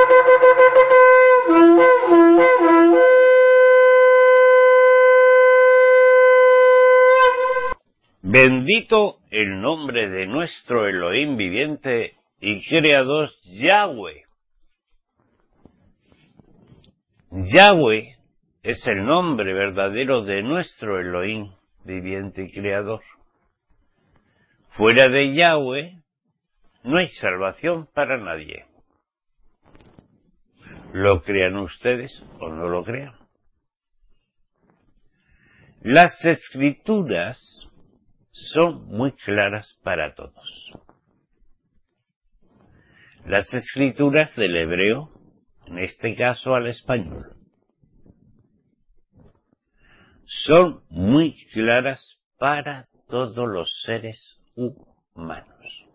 Bendito el nombre de nuestro Elohim viviente y creador Yahweh. Yahweh es el nombre verdadero de nuestro Elohim viviente y creador. Fuera de Yahweh no hay salvación para nadie. ¿Lo crean ustedes o no lo crean? Las Escrituras son muy claras para todos. Las Escrituras del hebreo, en este caso al español, son muy claras para todos los seres humanos.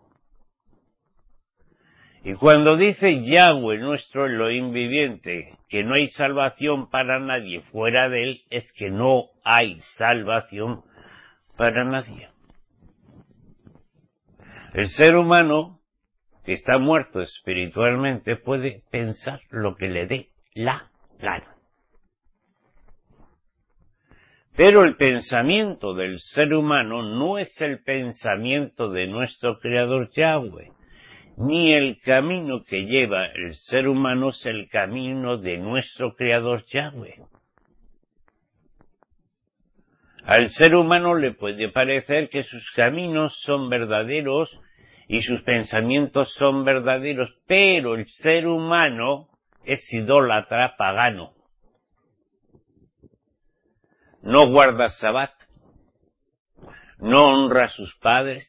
Y cuando dice Yahweh, nuestro Elohim viviente, que no hay salvación para nadie fuera de él, es que no hay salvación para nadie. El ser humano que está muerto espiritualmente puede pensar lo que le dé la gana. Pero el pensamiento del ser humano no es el pensamiento de nuestro Creador Yahweh, ni el camino que lleva el ser humano es el camino de nuestro Creador Yahweh. Al ser humano le puede parecer que sus caminos son verdaderos y sus pensamientos son verdaderos, pero el ser humano es idólatra pagano. No guarda Sabbat, no honra a sus padres,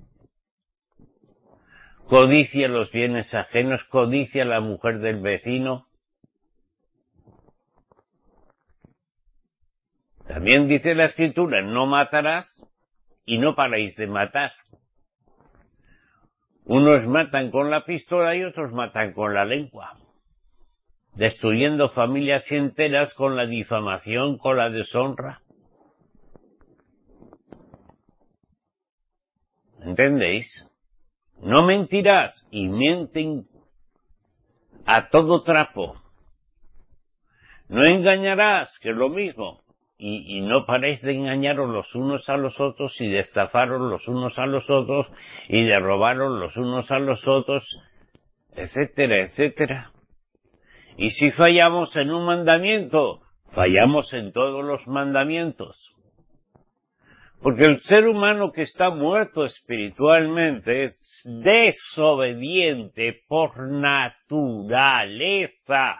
codicia los bienes ajenos, codicia a la mujer del vecino. También dice la Escritura, no matarás y no paréis de matar. Unos matan con la pistola y otros matan con la lengua, destruyendo familias enteras con la difamación, con la deshonra. ¿Entendéis? No mentirás y mienten a todo trapo. No engañarás, que es lo mismo, y no paréis de engañaros los unos a los otros y de estafaros los unos a los otros y de robaros los unos a los otros, etcétera, etcétera. Y si fallamos en un mandamiento, fallamos en todos los mandamientos. Porque el ser humano que está muerto espiritualmente es desobediente por naturaleza.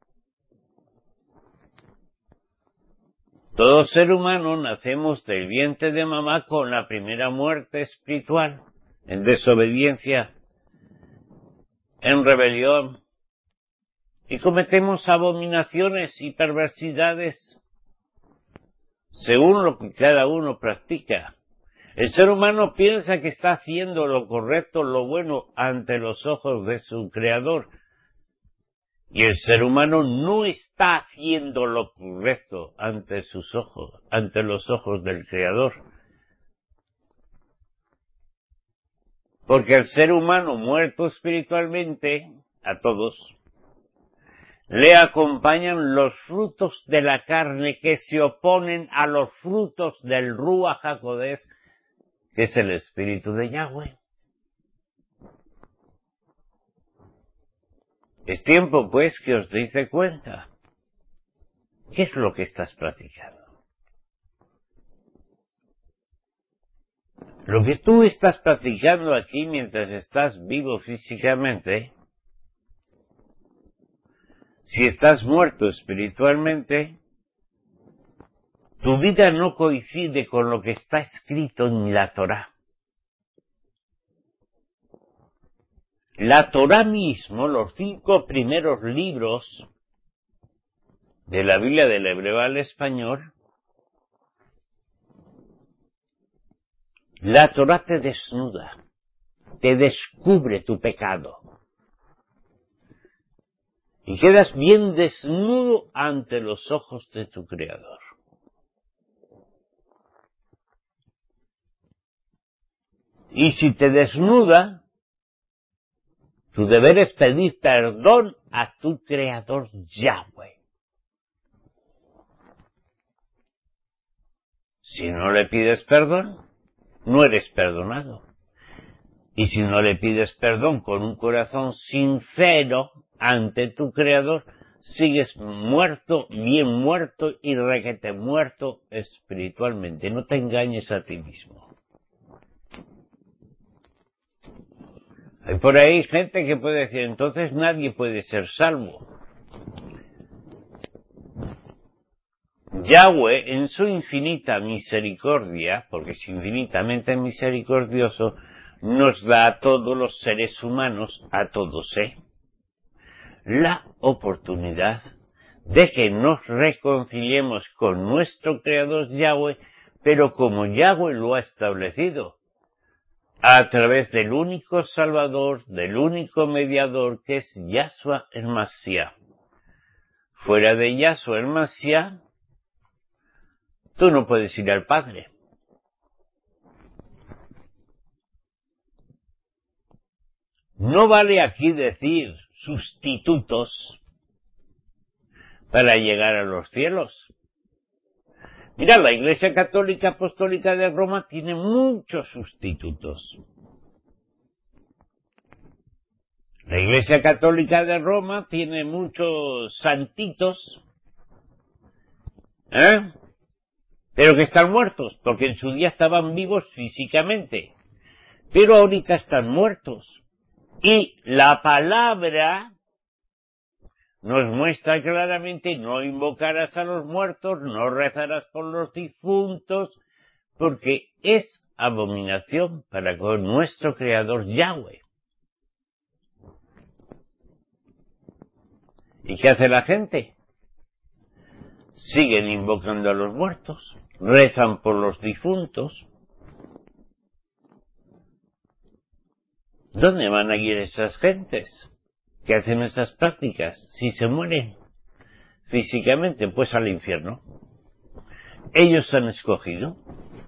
Todo ser humano nacemos del vientre de mamá con la primera muerte espiritual, en desobediencia, en rebelión, y cometemos abominaciones y perversidades según lo que cada uno practica. El ser humano piensa que está haciendo lo correcto, lo bueno ante los ojos de su Creador. Y el ser humano no está haciendo lo correcto ante sus ojos, ante los ojos del Creador. Porque el ser humano muerto espiritualmente, a todos, le acompañan los frutos de la carne que se oponen a los frutos del Ruach HaKodesh, que es el Espíritu de Yahweh. Es tiempo, pues, que os deis de cuenta. ¿Qué es lo que estás practicando? Lo que tú estás practicando aquí mientras estás vivo físicamente, si estás muerto espiritualmente, tu vida no coincide con lo que está escrito en la Torá. La Torá mismo, los 5 primeros libros de la Biblia del hebreo al español, la Torá te desnuda, te descubre tu pecado. Y quedas bien desnudo ante los ojos de tu Creador. Y si te desnuda, Tu deber es pedir perdón a tu Creador Yahweh. Si no le pides perdón, no eres perdonado. Y si no le pides perdón con un corazón sincero ante tu Creador, sigues muerto, bien muerto y requete muerto espiritualmente. No te engañes a ti mismo. Hay por ahí gente que puede decir, entonces nadie puede ser salvo. Yahweh, en su infinita misericordia, porque es infinitamente misericordioso, nos da a todos los seres humanos, a todos, la oportunidad de que nos reconciliemos con nuestro Creador Yahweh, pero como Yahweh lo ha establecido, a través del único Salvador, del único mediador, que es Yahshua el Mashiach. Fuera de Yahshua el Mashiach, tú no puedes ir al Padre. No vale aquí decir sustitutos para llegar a los cielos. Mira, la Iglesia Católica Apostólica de Roma tiene muchos sustitutos. La Iglesia Católica de Roma tiene muchos santitos, pero que están muertos, porque en su día estaban vivos físicamente, pero ahorita están muertos. Y la palabra nos muestra claramente: no invocarás a los muertos, no rezarás por los difuntos, porque es abominación para con nuestro Creador Yahweh. ¿Y qué hace la gente? Siguen invocando a los muertos, rezan por los difuntos. ¿Dónde van a ir esas gentes que hacen esas prácticas? Si se mueren físicamente, pues al infierno. Ellos han escogido.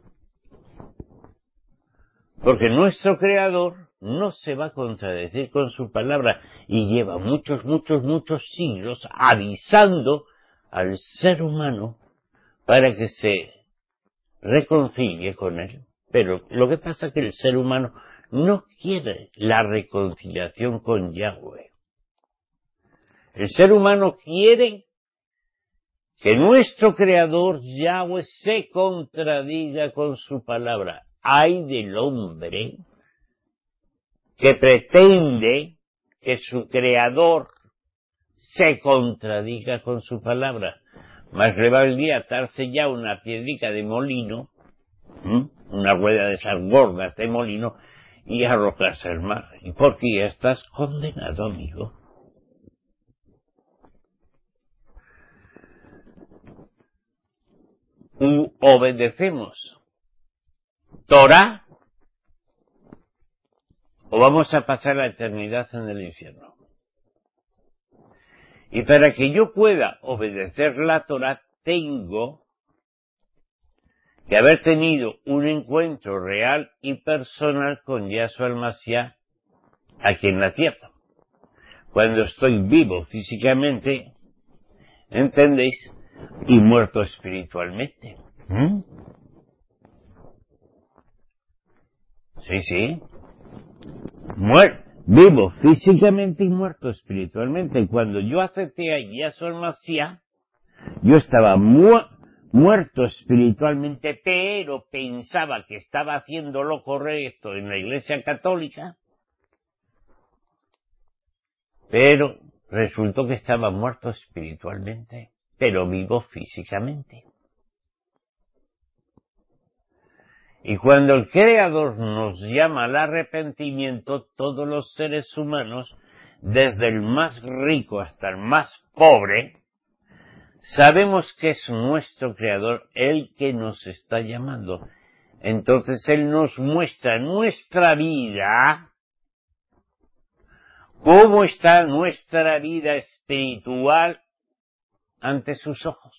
Porque nuestro Creador no se va a contradecir con su palabra, y lleva muchos siglos avisando al ser humano para que se reconcilie con él. Pero lo que pasa es que el ser humano no quiere la reconciliación con Yahweh. El ser humano quiere que nuestro Creador Yahweh se contradiga con su palabra. Ay del hombre que pretende que su Creador se contradiga con su palabra. Más le valdría atarse ya una piedrica de molino, una rueda de esas gordas de molino, y arrojarse al mar. ¿Y por qué estás condenado, amigo? ¿Obedecemos Torah o vamos a pasar la eternidad en el infierno? Y para que yo pueda obedecer la Torah, tengo que haber tenido un encuentro real y personal con Yahshua el Mashiach aquí en la tierra. Cuando estoy vivo físicamente, ¿entendéis? Y muerto espiritualmente. Sí. Vivo físicamente y muerto espiritualmente. Cuando yo acepté a Yahshua el Mashiach, yo estaba muerto espiritualmente, pero pensaba que estaba haciendo lo correcto en la Iglesia Católica, pero resultó que estaba muerto espiritualmente, pero vivo físicamente. Y cuando el Creador nos llama al arrepentimiento, todos los seres humanos, desde el más rico hasta el más pobre, sabemos que es nuestro Creador el que nos está llamando. Entonces Él nos muestra nuestra vida, cómo está nuestra vida espiritual ante sus ojos.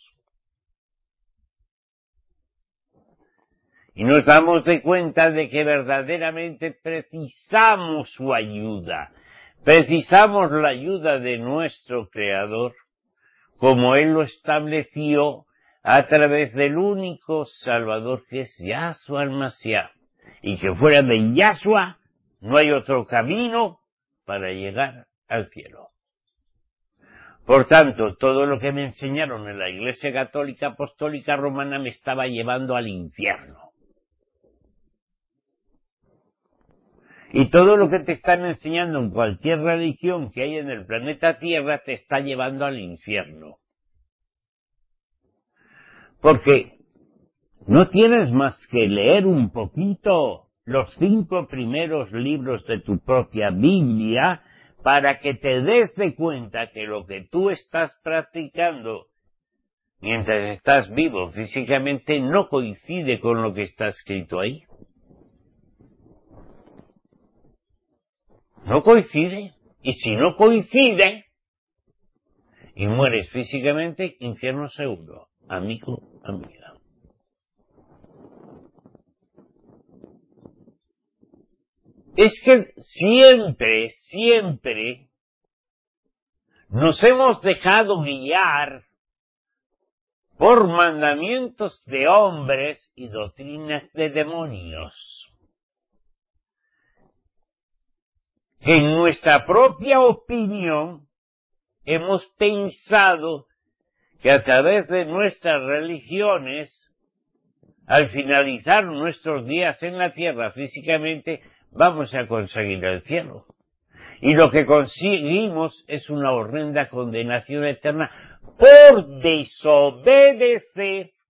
Y nos damos de cuenta de que verdaderamente precisamos su ayuda, Precisamos la ayuda de nuestro Creador, como Él lo estableció a través del único Salvador que es Yahshua el Mashiach, y que fuera de Yahshua no hay otro camino para llegar al cielo. Por tanto, todo lo que me enseñaron en la Iglesia Católica Apostólica Romana me estaba llevando al infierno. Y todo lo que te están enseñando en cualquier religión que hay en el planeta Tierra te está llevando al infierno. Porque no tienes más que leer un poquito los 5 primeros libros de tu propia Biblia para que te des de cuenta que lo que tú estás practicando mientras estás vivo físicamente no coincide con lo que está escrito ahí. No coincide. Y si no coincide y mueres físicamente, infierno seguro, amigo, amiga. Es que siempre nos hemos dejado guiar por mandamientos de hombres y doctrinas de demonios. En nuestra propia opinión hemos pensado que a través de nuestras religiones, al finalizar nuestros días en la tierra físicamente, vamos a conseguir el cielo. Y lo que conseguimos es una horrenda condenación eterna por desobedecer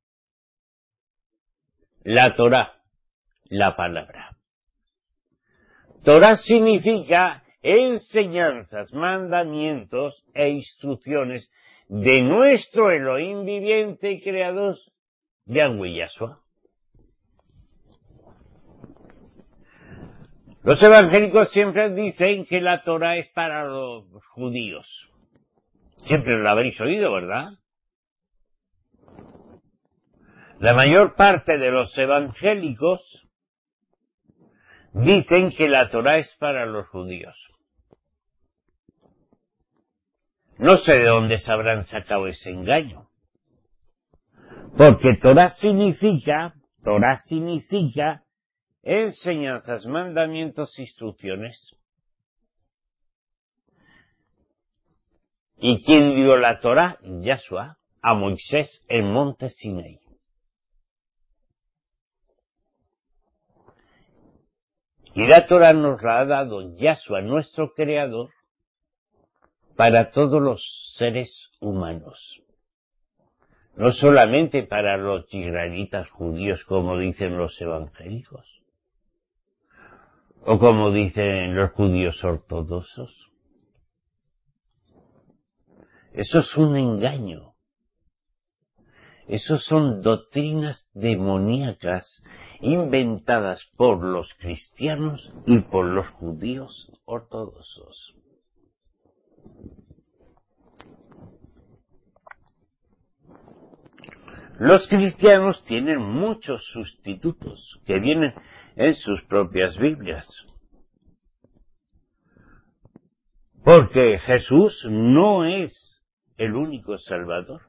la Torá, la palabra. Torá significa enseñanzas, mandamientos e instrucciones de nuestro Elohim viviente y creador, Yahweh Yahshua. Los evangélicos siempre dicen que la Torá es para los judíos. Siempre lo habréis oído, ¿verdad? La mayor parte de los evangélicos dicen que la Torá es para los judíos. No sé de dónde se habrán sacado ese engaño. Porque Torá significa enseñanzas, mandamientos, instrucciones. ¿Y quién dio la Torá? Yahshua, a Moisés en monte Sinaí. Y la Torá nos la ha dado Yahshua, nuestro Creador, para todos los seres humanos. No solamente para los israelitas judíos, como dicen los evangélicos, o como dicen los judíos ortodoxos. Eso es un engaño. Eso son doctrinas demoníacas inventadas por los cristianos y por los judíos ortodoxos. Los cristianos tienen muchos sustitutos que vienen en sus propias Biblias. Porque Jesús no es el único Salvador,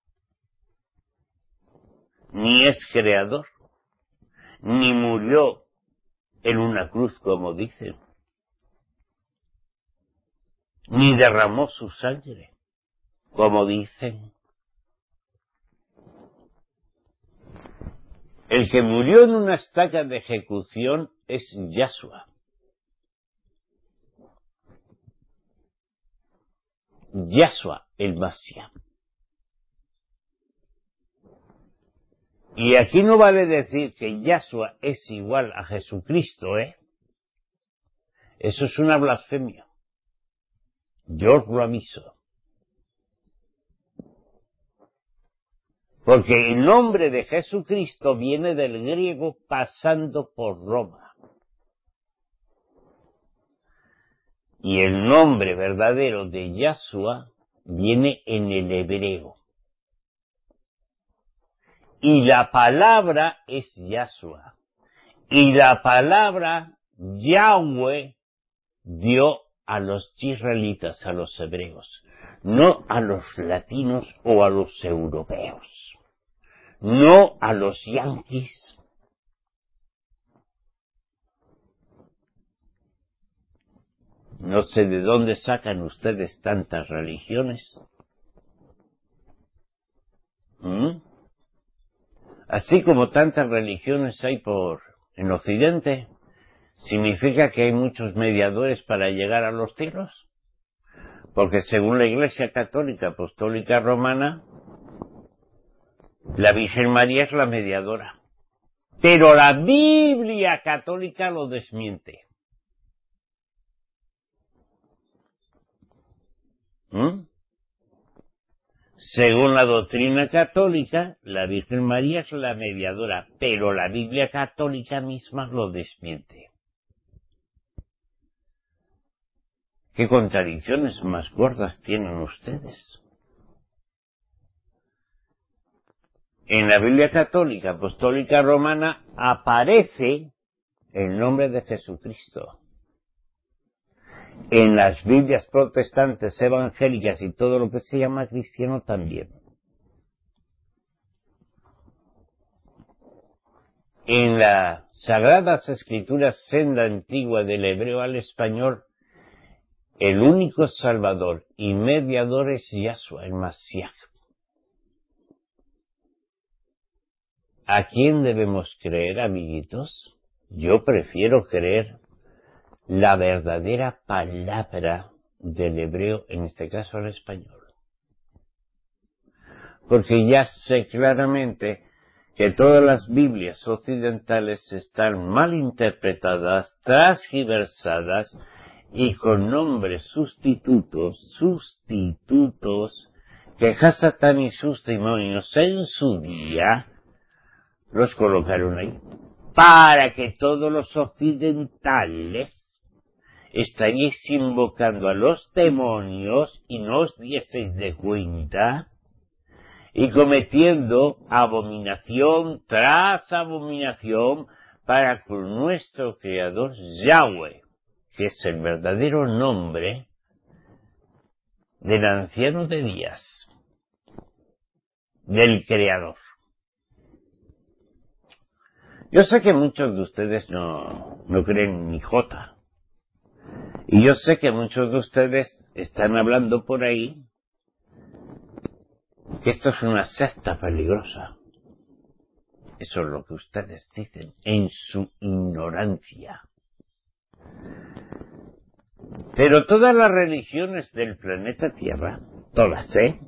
ni es creador, ni murió en una cruz, como dicen, ni derramó su sangre, como dicen. El que murió en una estaca de ejecución es Yahshua. Yahshua el Mashiach. Y aquí no vale decir que Yahshua es igual a Jesucristo, ¿eh? Eso es una blasfemia. Yo os lo aviso. Porque el nombre de Jesucristo viene del griego pasando por Roma. Y el nombre verdadero de Yahshua viene en el hebreo. Y la palabra es Yahshua. Y la palabra Yahweh dio a los israelitas, a los hebreos, no a los latinos o a los europeos, no a los yanquis. No sé de dónde sacan ustedes tantas religiones. Así como tantas religiones hay en Occidente, ¿significa que hay muchos mediadores para llegar a los cielos? Porque según la Iglesia Católica Apostólica Romana, la Virgen María es la mediadora. Pero la Biblia católica lo desmiente. Según la doctrina católica, la Virgen María es la mediadora, pero la Biblia católica misma lo desmiente. ¿Qué contradicciones más gordas tienen ustedes? En la Biblia católica apostólica romana aparece el nombre de Jesucristo. En las Biblias protestantes, evangélicas y todo lo que se llama cristiano también. En las Sagradas Escrituras, senda antigua del hebreo al español, el único salvador y mediador es Yahshua, el Mashiach. ¿A quién debemos creer, amiguitos? Yo prefiero creer la verdadera palabra del hebreo, en este caso al español. Porque ya sé claramente que todas las Biblias occidentales están mal interpretadas, transgiversadas y con nombres sustitutos, que Hasatán y sus demonios en su día los colocaron ahí, para que todos los occidentales estaríais invocando a los demonios y no os dieseis de cuenta y cometiendo abominación tras abominación para con nuestro Creador Yahweh, que es el verdadero nombre del anciano de días, del Creador. Yo sé que muchos de ustedes no creen ni jota. Y yo sé que muchos de ustedes están hablando por ahí que esto es una secta peligrosa. Eso es lo que ustedes dicen en su ignorancia. Pero todas las religiones del planeta Tierra, todas,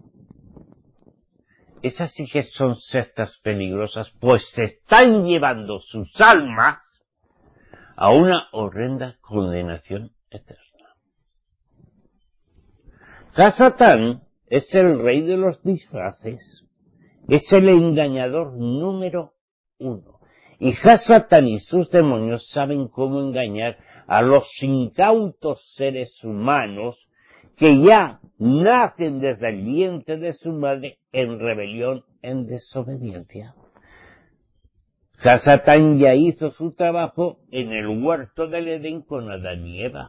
esas sí que son sectas peligrosas, pues se están llevando sus almas a una horrenda condenación eterna. Hasatán es el rey de los disfraces, es el engañador número 1. Y Hasatán y sus demonios saben cómo engañar a los incautos seres humanos que ya nacen desde el vientre de su madre en rebelión, en desobediencia. Hasatán ya hizo su trabajo en el huerto del Edén con Adán y Eva.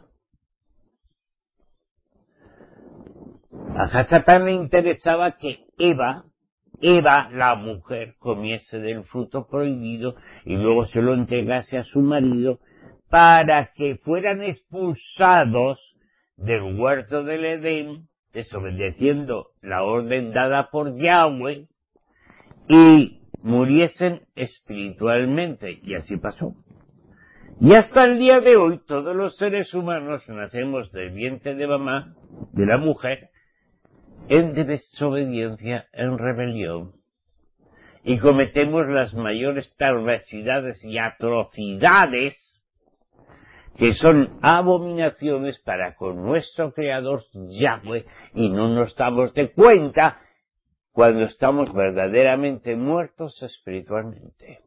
A Hasatán le interesaba que Eva, la mujer, comiese del fruto prohibido y luego se lo entregase a su marido para que fueran expulsados del huerto del Edén, desobedeciendo la orden dada por Yahweh, y muriesen espiritualmente, y así pasó. Y hasta el día de hoy todos los seres humanos nacemos del vientre de mamá, de la mujer, en desobediencia, en rebelión, y cometemos las mayores perversidades y atrocidades que son abominaciones para con nuestro Creador Yahweh, y no nos damos de cuenta cuando estamos verdaderamente muertos espiritualmente.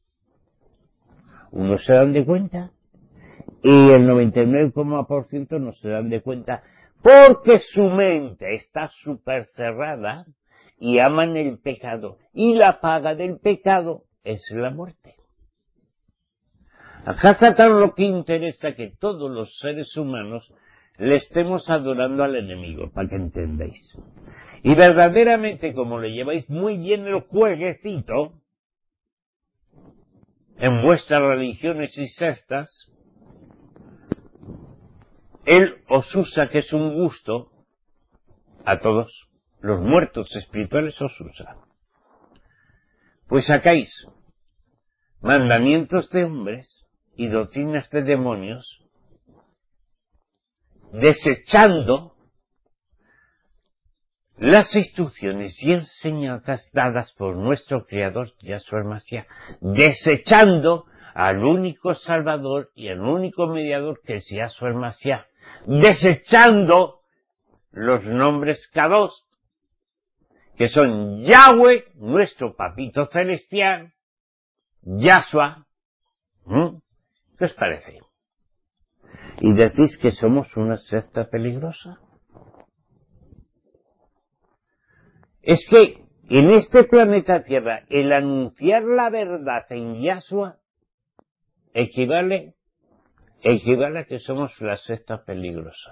Unos se dan de cuenta y el 99% no se dan de cuenta porque su mente está súper cerrada y aman el pecado, y la paga del pecado es la muerte. A Hasatán lo que interesa es que todos los seres humanos le estemos adorando al enemigo, para que entendáis. Y verdaderamente, como le lleváis muy bien el jueguecito en vuestras religiones y sectas, él os usa, que es un gusto, a todos los muertos espirituales os usa. Pues sacáis mandamientos de hombres y doctrinas de demonios, desechando las instrucciones y enseñanzas dadas por nuestro Creador Yahshua Mashiach, desechando al único Salvador y al único mediador que es Yahshua Mashiach, desechando los nombres Kadosh, que son Yahweh, nuestro papito celestial, Yahshua. ¿Qué os parece? ¿Y decís que somos una secta peligrosa? Es que en este planeta Tierra el anunciar la verdad en Yahshua equivale a que somos la secta peligrosa.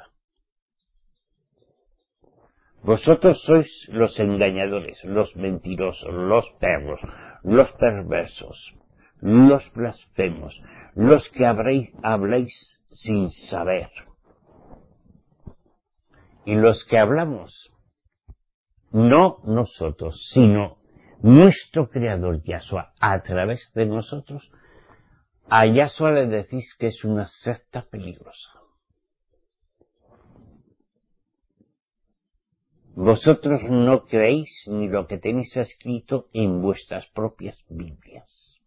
Vosotros sois los engañadores, los mentirosos, los perros, los perversos, los blasfemos, los que habláis sin saber. Y los que hablamos, no nosotros, sino nuestro Creador Yahshua, a través de nosotros, a Yahshua le decís que es una secta peligrosa. Vosotros no creéis ni lo que tenéis escrito en vuestras propias Biblias.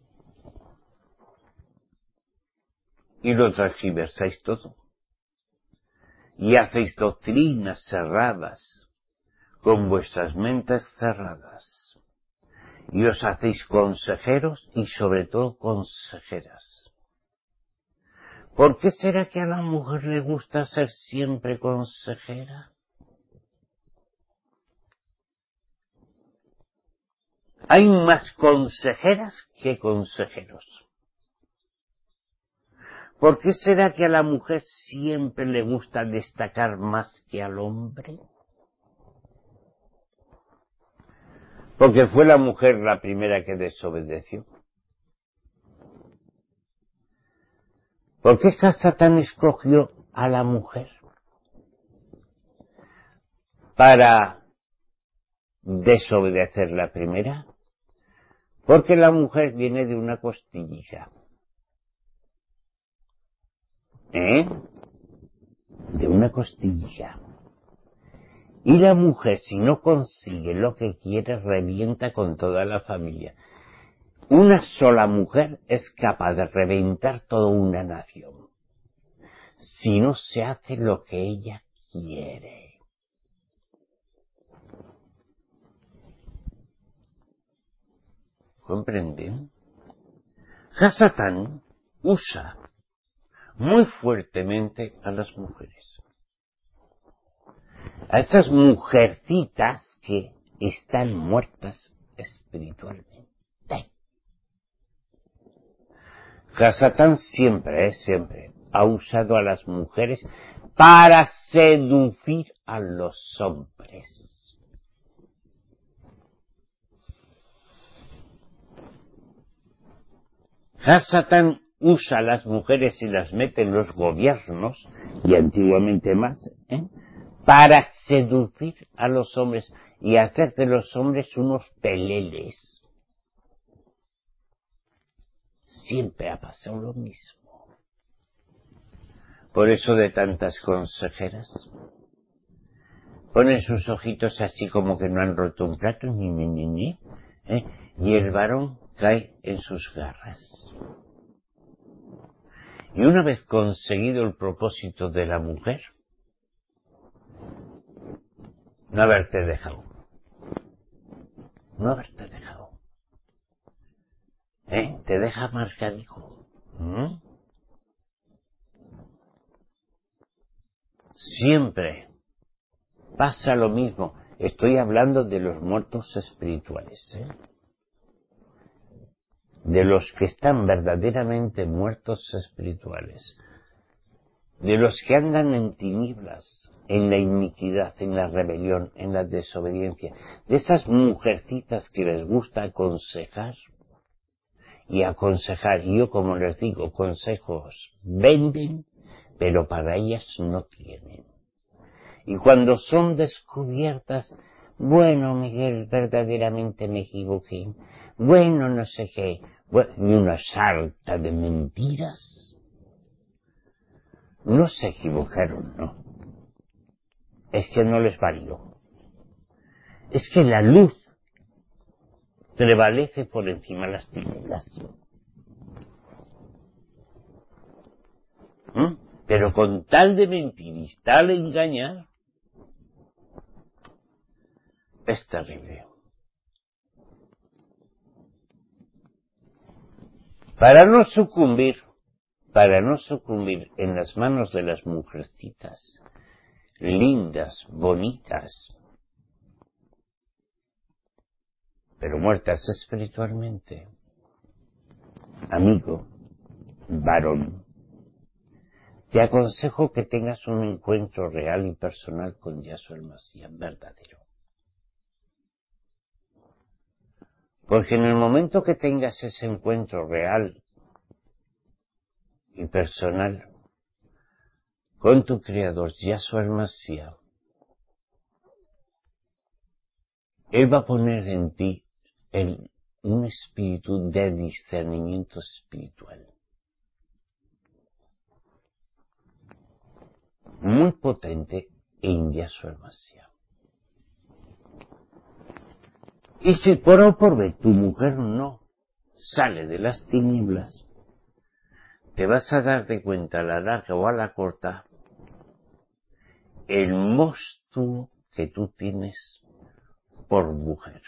Y lo transgiversáis todo. Y hacéis doctrinas cerradas, con vuestras mentes cerradas. Y os hacéis consejeros y sobre todo consejeras. ¿Por qué será que a la mujer le gusta ser siempre consejera? Hay más consejeras que consejeros. ¿Por qué será que a la mujer siempre le gusta destacar más que al hombre? Porque fue la mujer la primera que desobedeció. ¿Por qué Satán escogió a la mujer para desobedecer la primera? Porque la mujer viene de una costillita. De una costilla. Y la mujer, si no consigue lo que quiere, revienta con toda la familia. Una sola mujer es capaz de reventar toda una nación, si no se hace lo que ella quiere. ¿Comprenden? Satán usa muy fuertemente a las mujeres. A esas mujercitas que están muertas espiritualmente. Satán siempre ha usado a las mujeres para seducir a los hombres. Satán usa a las mujeres y las mete en los gobiernos, y antiguamente más, para seducir a los hombres y hacer de los hombres unos peleles. Siempre ha pasado lo mismo. Por eso de tantas consejeras ponen sus ojitos así como que no han roto un plato, y el varón cae en sus garras. Y una vez conseguido el propósito de la mujer, no haberte dejado. Te deja marcadico. Siempre pasa lo mismo. Estoy hablando de los muertos espirituales, de los que están verdaderamente muertos espirituales. de los que andan en tinieblas, en la iniquidad, en la rebelión, en la desobediencia, de esas mujercitas que les gusta aconsejar y aconsejar. Y yo, como les digo, consejos venden, pero para ellas no tienen. Y cuando son descubiertas, bueno, Miguel, verdaderamente me equivoqué, bueno, no sé qué, bueno, y una sarta de mentiras. No se equivocaron, no. Es que no les valió. Es que la luz prevalece por encima de las tinieblas. Pero con tal de mentir y tal de engañar, es terrible. Para no sucumbir en las manos de las mujercitas lindas, bonitas, pero muertas espiritualmente, amigo, varón, te aconsejo que tengas un encuentro real y personal con Yahshua el Mashiach verdadero. Porque en el momento que tengas ese encuentro real y personal con tu Creador, Yahshua el Mashiach, Él va a poner en ti un espíritu de discernimiento espiritual muy potente en Yahshua el Mashiach. Y si por A o por B tu mujer no sale de las tinieblas, te vas a dar de cuenta a la larga o a la corta el monstruo que tú tienes por mujer.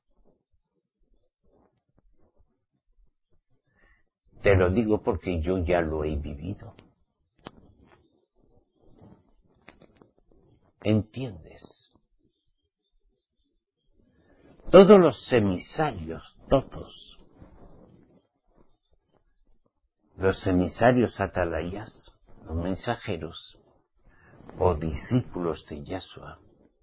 Te lo digo porque yo ya lo he vivido. ¿Entiendes? Todos los emisarios, todos, los emisarios atalayas, los mensajeros o discípulos de Yahshua,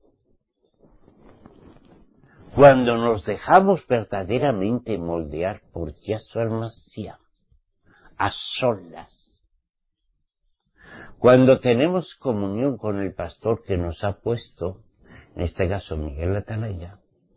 cuando nos dejamos verdaderamente moldear por Yahshua el Mashiach, a solas, cuando tenemos comunión con el pastor que nos ha puesto, en este caso Miguel Atalaya,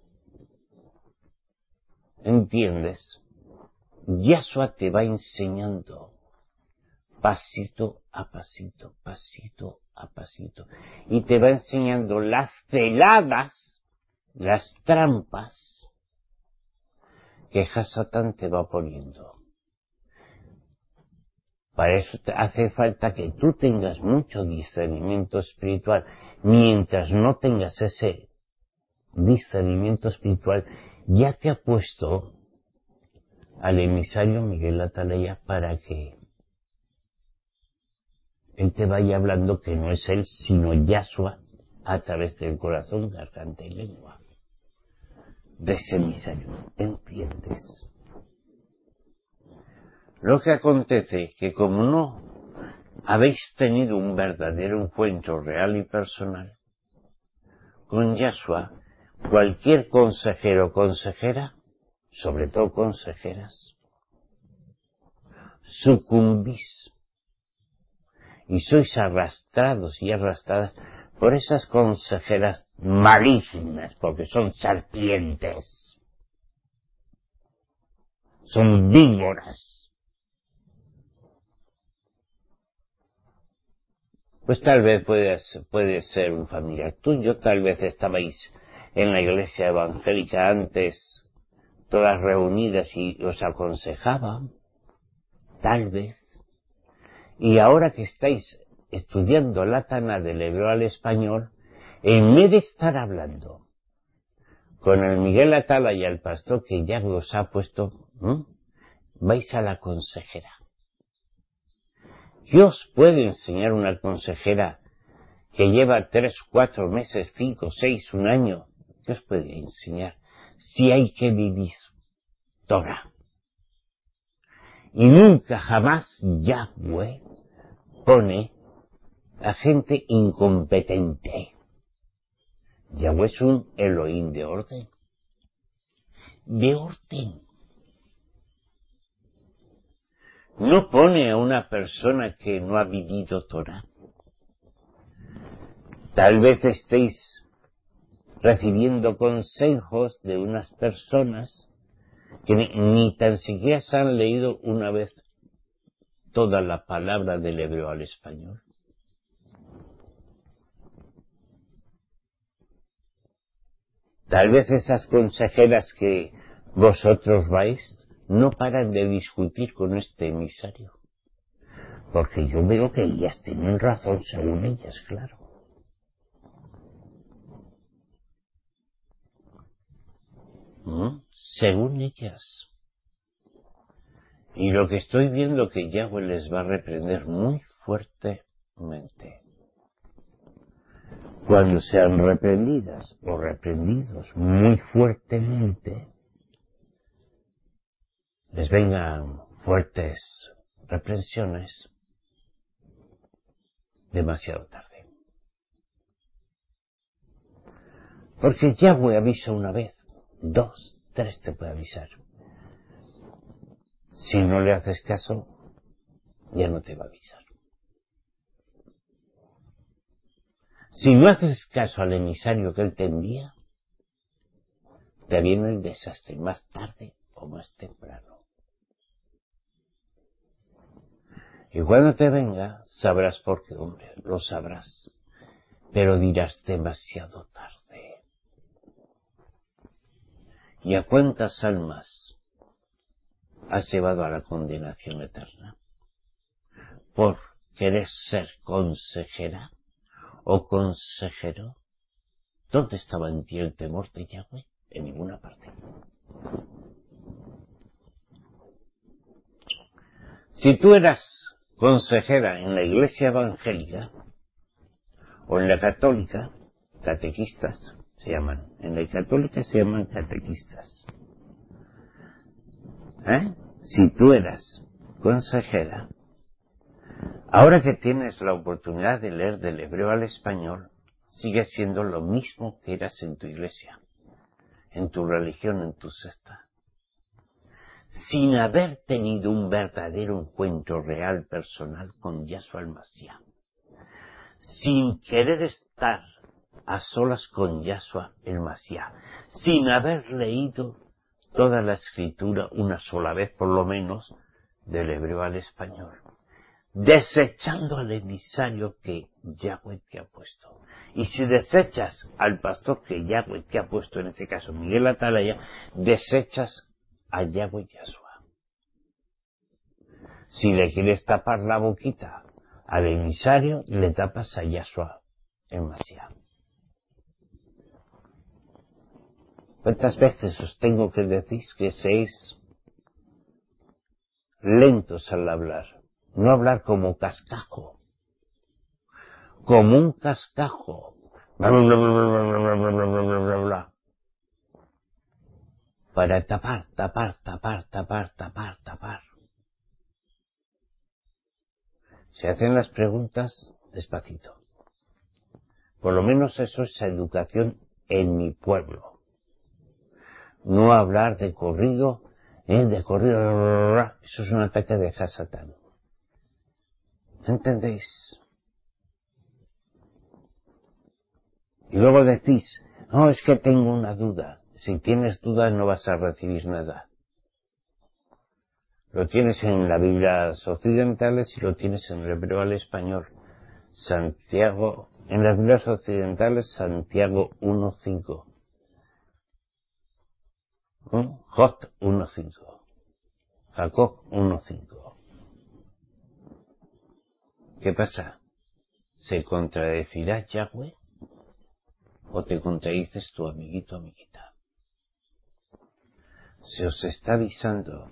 ¿entiendes? Yahshua te va enseñando pasito a pasito, pasito a pasito, y te va enseñando las celadas, las trampas que Hasatán te va poniendo. Para eso te hace falta que tú tengas mucho discernimiento espiritual. Mientras no tengas ese discernimiento espiritual, ya te ha puesto al emisario Miguel Atalaya para que él te vaya hablando que no es él, sino Yahshua, a través del corazón, garganta y lengua de ese emisario. ¿Entiendes? Lo que acontece es que como no habéis tenido un verdadero encuentro real y personal con Yahshua, cualquier consejero o consejera, sobre todo consejeras, sucumbís y sois arrastrados y arrastradas por esas consejeras malignas, porque son serpientes, son víboras. Pues tal vez puede ser un familiar tuyo, tal vez estabais en la iglesia evangélica antes, todas reunidas y os aconsejaban, tal vez. Y ahora que estáis estudiando la Taná del hebreo al español, en vez de estar hablando con el Miguel Atalaya, el pastor que ya os ha puesto, vais a la consejera. ¿Qué os puede enseñar una consejera que lleva 3, 4 meses, 5, 6, un año? ¿Qué os puede enseñar? Si hay que vivir Torah. Y nunca jamás Yahweh pone a gente incompetente. Yahweh es un Elohim de orden. De orden. No pone a una persona que no ha vivido Torah. Tal vez estéis recibiendo consejos de unas personas que ni tan siquiera se han leído una vez toda la palabra del hebreo al español. Tal vez esas consejeras que vosotros vais no paran de discutir con este emisario. Porque yo veo que ellas tienen razón según ellas, claro. Según ellas. Y lo que estoy viendo que Yahweh les va a reprender muy fuertemente. Cuando sean reprendidas o reprendidos muy fuertemente, les vengan fuertes reprensiones demasiado tarde. Porque Yahweh avisa una vez, 2, 3 te puede avisar. Si no le haces caso, ya no te va a avisar. Si no haces caso al emisario que él te envía, te viene el desastre más tarde o más temprano. Y cuando te venga, sabrás por qué, hombre, lo sabrás. Pero dirás demasiado tarde. ¿Y a cuántas almas has llevado a la condenación eterna? ¿Por querer ser consejera o consejero? ¿Dónde estaba en ti el temor de Yahweh? En ninguna parte. Si tú eras consejera en la iglesia evangélica o en la católica, catequistas se llaman. En la católica se llaman catequistas. Si tú eras consejera, ahora que tienes la oportunidad de leer del hebreo al español, sigue siendo lo mismo que eras en tu iglesia, en tu religión, en tu secta. Sin haber tenido un verdadero encuentro real personal con Yahshua el Mashiach. Sin querer estar a solas con Yahshua el Mashiach. Sin haber leído toda la escritura una sola vez por lo menos, del hebreo al español. Desechando al emisario que Yahweh te ha puesto. Y si desechas al pastor que Yahweh te ha puesto, en este caso Miguel Atalaya, desechas a Yahweh Yahshua. Si le quieres tapar la boquita al emisario, le tapas a Yahshua el Mashiach. ¿Cuántas veces os tengo que decir que seáis lentos al hablar? No hablar como cascajo. Como un cascajo. Para tapar. Se hacen las preguntas despacito. Por lo menos eso es educación en mi pueblo. No hablar de corrido, eso es un ataque de Hasatán. ¿Entendéis? Y luego decís, no, es que tengo una duda. Si tienes duda no vas a recibir nada. Lo tienes en las Biblias occidentales y lo tienes en el hebreo al español. Santiago, en las Biblias occidentales, Santiago 1.5. Jot 1.5. Jacob 1.5. ¿Qué pasa? ¿Se contradecirá Yahweh? ¿O te contradices tu amiguito, amiguita? Se os está avisando.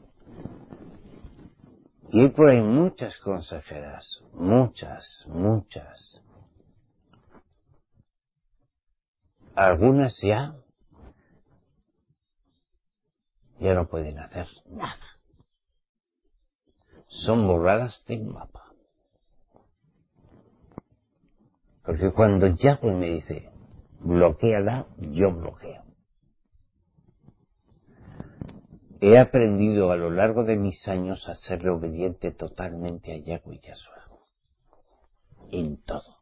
Y hay por ahí muchas consejeras, muchas. Algunas ya no pueden hacer nada. Son borradas del mapa. Porque cuando Yahweh me dice, bloquéala, yo bloqueo. He aprendido a lo largo de mis años a ser obediente totalmente a Yahweh y Yahshua. En todo.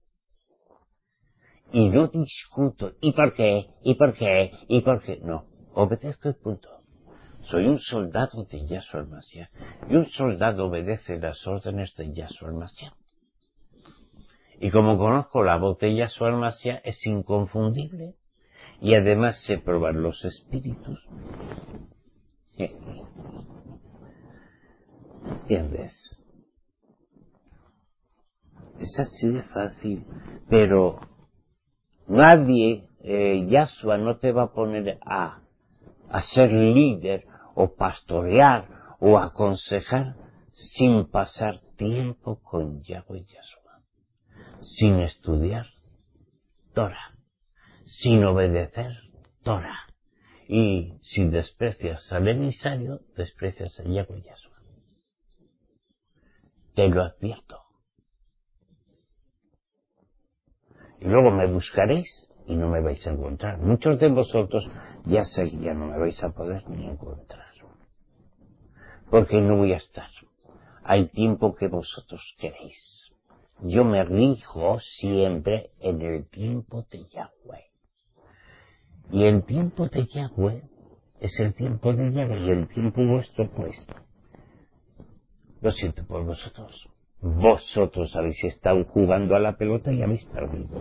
Y no discuto, ¿y por qué? ¿Y por qué? ¿Y por qué? No, obedezco y punto. Soy un soldado de Yahshua el Mashiach, y un soldado obedece las órdenes de Yahshua el Mashiach. Y como conozco la voz de Yahshua el Mashiach, es inconfundible, y además sé probar los espíritus. ¿Entiendes? Es así de fácil, pero nadie, Yahshua no te va a poner a ser líder o pastorear o aconsejar sin pasar tiempo con Yahweh y Yahshua, sin estudiar Torah, sin obedecer Torah. Y si desprecias al emisario, desprecias a Yahweh y Yahshua. Te lo advierto. Y luego me buscaréis y no me vais a encontrar. Muchos de vosotros ya sé que ya no me vais a poder ni encontrar. Porque no voy a estar al tiempo que vosotros queréis. Yo me rijo siempre en el tiempo de Yahweh. Y el tiempo de Yahweh es el tiempo de Yahweh, y el tiempo vuestro, pues, lo siento por vosotros. Vosotros habéis estado jugando a la pelota y habéis perdido.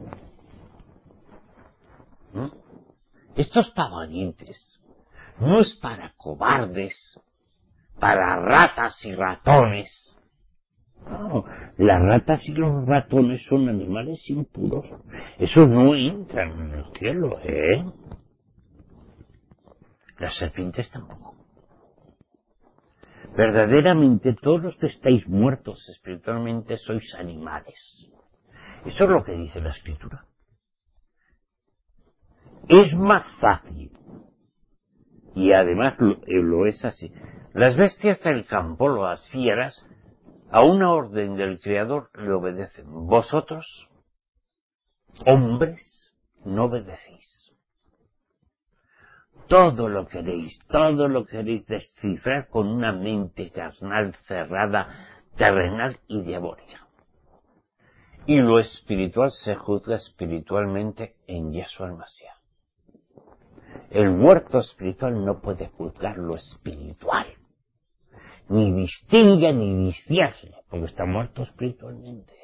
¿Mm? Esto es para valientes, no es para cobardes, para ratas y ratones. No, las ratas y los ratones son animales impuros. Esos no entran en el cielo, ¿eh? Las serpientes tampoco. Verdaderamente todos los que estáis muertos espiritualmente sois animales. Eso es lo que dice la Escritura. Es más fácil, y además lo es así. Las bestias del campo, las fieras, a una orden del Creador le obedecen. Vosotros, hombres, no obedecéis. Todo lo queréis descifrar con una mente carnal, cerrada, terrenal y diabólica. Y lo espiritual se juzga espiritualmente en Yahshua el Mashiach. El muerto espiritual no puede juzgar lo espiritual, ni distingue ni discierne, porque está muerto espiritualmente.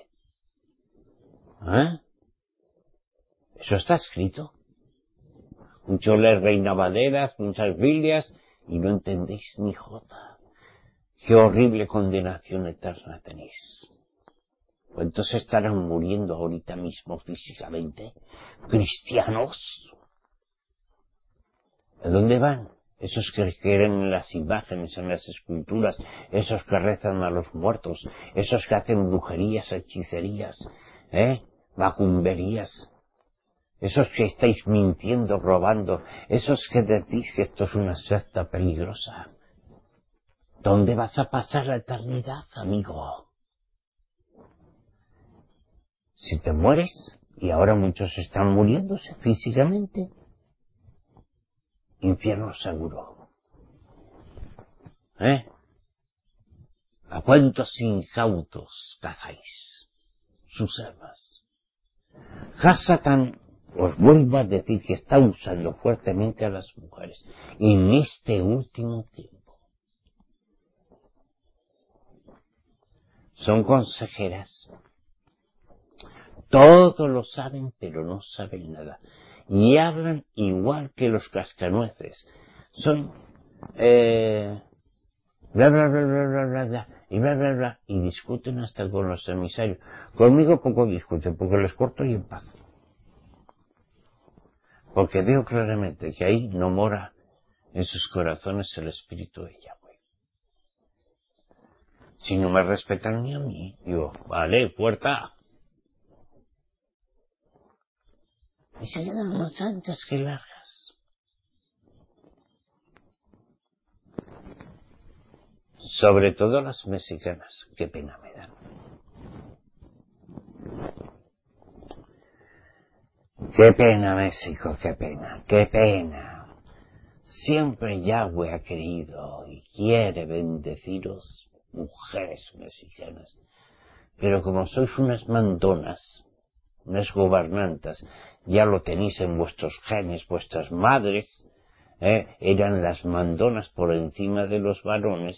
¿Eh? Eso está escrito. Mucho lees Reina Valeras, muchas Biblias, y no entendéis ni jota. Qué horrible condenación eterna tenéis. ¿Cuántos estarán muriendo ahorita mismo físicamente? ¿Cristianos? ¿A dónde van? Esos que creen en las imágenes, en las esculturas, esos que rezan a los muertos, esos que hacen brujerías, hechicerías, macumberías, esos que estáis mintiendo, robando, esos que decís que esto es una secta peligrosa. ¿Dónde vas a pasar la eternidad, amigo? Si te mueres, y ahora muchos están muriéndose físicamente, infierno seguro. ¿A cuántos incautos cazáis sus armas? Hasatán, os vuelvo a decir que está usando fuertemente a las mujeres en este último tiempo. Son consejeras. Todo lo saben, pero no saben nada. Y hablan igual que los cascanueces. Son bla bla bla bla bla bla bla y bla bla bla, y discuten hasta con los emisarios. Conmigo poco discuten, porque les corto y en paz. Porque veo claramente que ahí no mora en sus corazones el espíritu de Yahweh. Si no me respetan ni a mí, digo, vale, puerta. Y se quedan más anchas que largas. Sobre todo las mexicanas, qué pena me dan. Qué pena, México, qué pena, qué pena. Siempre Yahweh ha querido y quiere bendeciros, mujeres mexicanas. Pero como sois unas mandonas, unas gobernantas, ya lo tenéis en vuestros genes, vuestras madres, eran las mandonas por encima de los varones.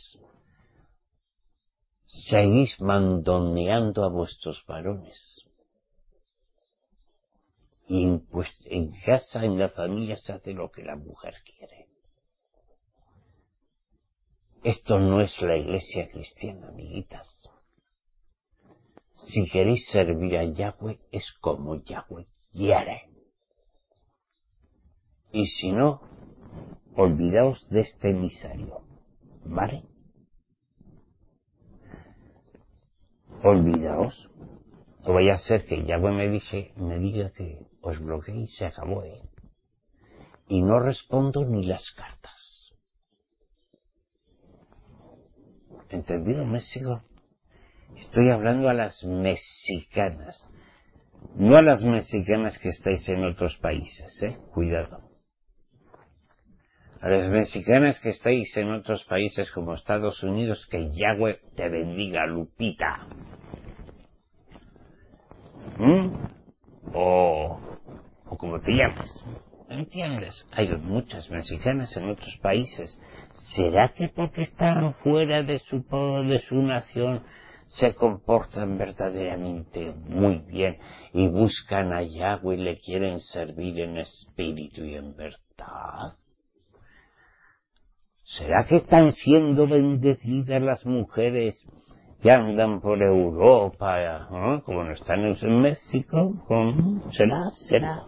Seguís mandoneando a vuestros varones. Y pues en casa, en la familia, se hace lo que la mujer quiere. Esto no es la iglesia cristiana, amiguitas. Si queréis servir a Yahweh, es como Yahweh quiere. Y si no, olvidaos de este emisario, ¿vale? Olvidaos. No vaya a ser que Yahweh me diga que os bloqueé y se acabó, Y no respondo ni las cartas. ¿Entendido, México? Estoy hablando a las mexicanas, no a las mexicanas que estáis en otros países, Cuidado. A las mexicanas que estáis en otros países como Estados Unidos, que Yahweh te bendiga, Lupita. O como te llames. ¿Entiendes? Hay muchas mexicanas en otros países. ¿Será que porque están fuera de su nación se comportan verdaderamente muy bien y buscan a Yahweh y le quieren servir en espíritu y en verdad? ¿Será que están siendo bendecidas las mujeres que andan por Europa, como no están en México? ¿Será?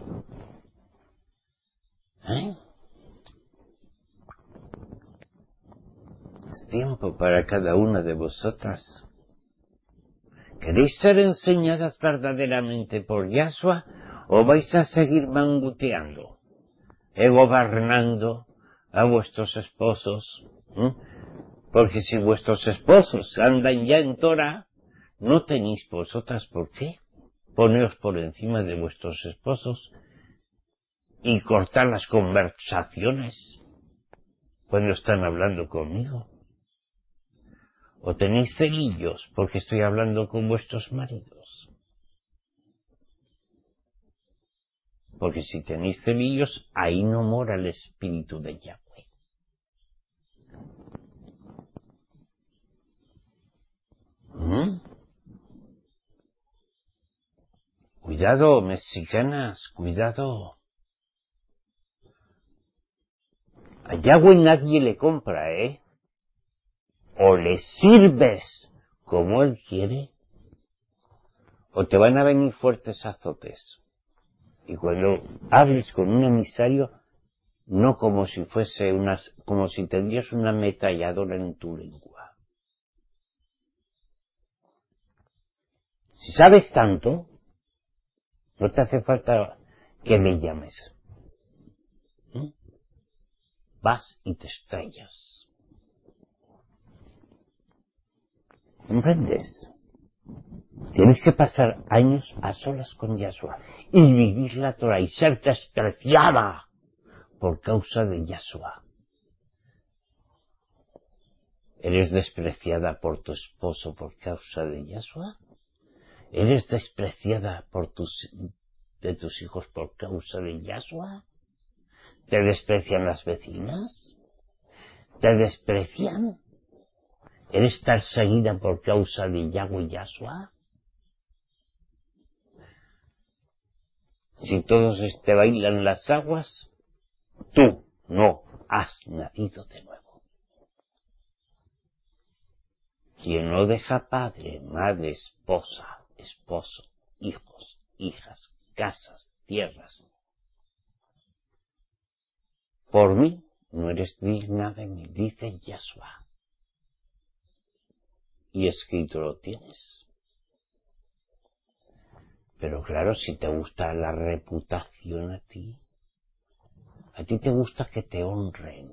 Es tiempo para cada una de vosotras. ¿Queréis ser enseñadas verdaderamente por Yahshua o vais a seguir manguteando, gobernando a vuestros esposos? Porque si vuestros esposos andan ya en Torah, no tenéis vosotras por qué poneros por encima de vuestros esposos y cortar las conversaciones cuando están hablando conmigo. ¿O tenéis celillos porque estoy hablando con vuestros maridos? Porque si tenéis celillos, ahí no mora el espíritu de Yahweh. Cuidado, mexicanas, cuidado. A Yahweh nadie le compra, O le sirves como Él quiere, o te van a venir fuertes azotes. Y cuando hables con un emisario, no como si como si tendrías una ametralladora en tu lengua. Si sabes tanto, no te hace falta que me llames. Vas y te estrellas. ¿Comprendes? Tienes que pasar años a solas con Yahshua y vivir la Torah y ser despreciada por causa de Yahshua. ¿Eres despreciada por tu esposo por causa de Yahshua? ¿Eres despreciada de tus hijos por causa de Yahshua? ¿Te desprecian las vecinas? ¿Te desprecian? ¿Eres perseguida por causa de Yahweh y Yahshua? Si todos te bailan las aguas, tú no has nacido de nuevo. Quien no deja padre, madre, esposa, esposo, hijos, hijas, casas, tierras, por mí no eres digna de mí, dice Yahshua. Y escrito lo tienes. Pero claro, si te gusta la reputación a ti te gusta que te honren,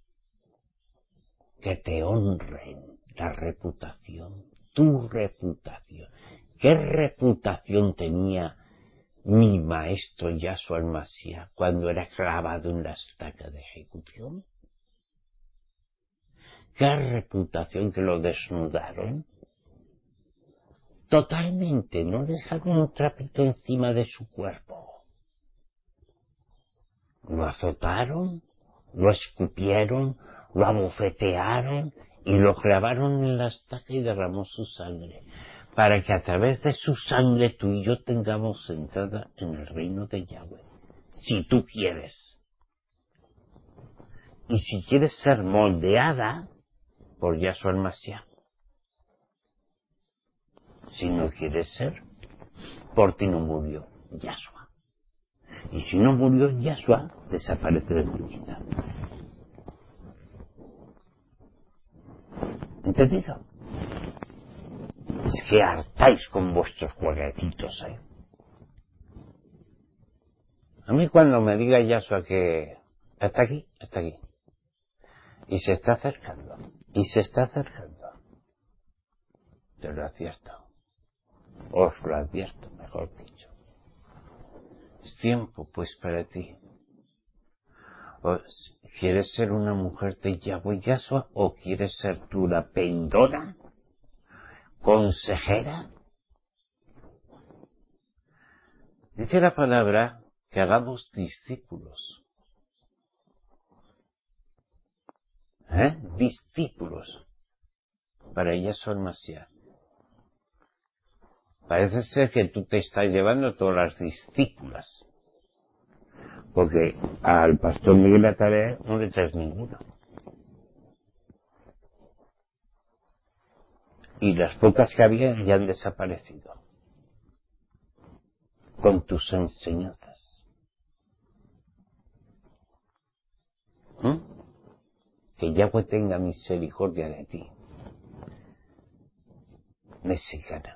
la reputación, tu reputación. ¿Qué reputación tenía mi maestro Yahshua el Mashiach cuando era clavado en la estaca de ejecución? ¿Qué reputación que lo desnudaron? Totalmente, no dejaron un trapito encima de su cuerpo. Lo azotaron, lo escupieron, lo abofetearon y lo clavaron en la estaca y derramó su sangre, para que a través de su sangre tú y yo tengamos entrada en el reino de Yahweh, si tú quieres. Y si quieres ser moldeada por Yahshua el Mashiach, si no quieres ser, por ti no murió Yahshua. Y si no murió Yahshua, desaparece de tu vida. ¿Entendido? Es que hartáis con vuestros jueguecitos, ¿eh? A mí cuando me diga Yahshua que hasta aquí, hasta aquí. Y se está acercando. Y se está acercando. Te lo advierto. Os lo advierto, mejor dicho. Es tiempo, pues, para ti. ¿Quieres ser una mujer de Yahweh Yahshua o quieres ser tú la pendona, consejera? Dice la palabra que hagamos discípulos. Discípulos para Yahshua el Mashiach. Parece ser que tú te estás llevando todas las discípulas, porque al pastor Miguel Atarea no le traes ninguno. Y las pocas que había ya han desaparecido con tus enseñanzas. Que Yahweh tenga misericordia de ti, mexicana.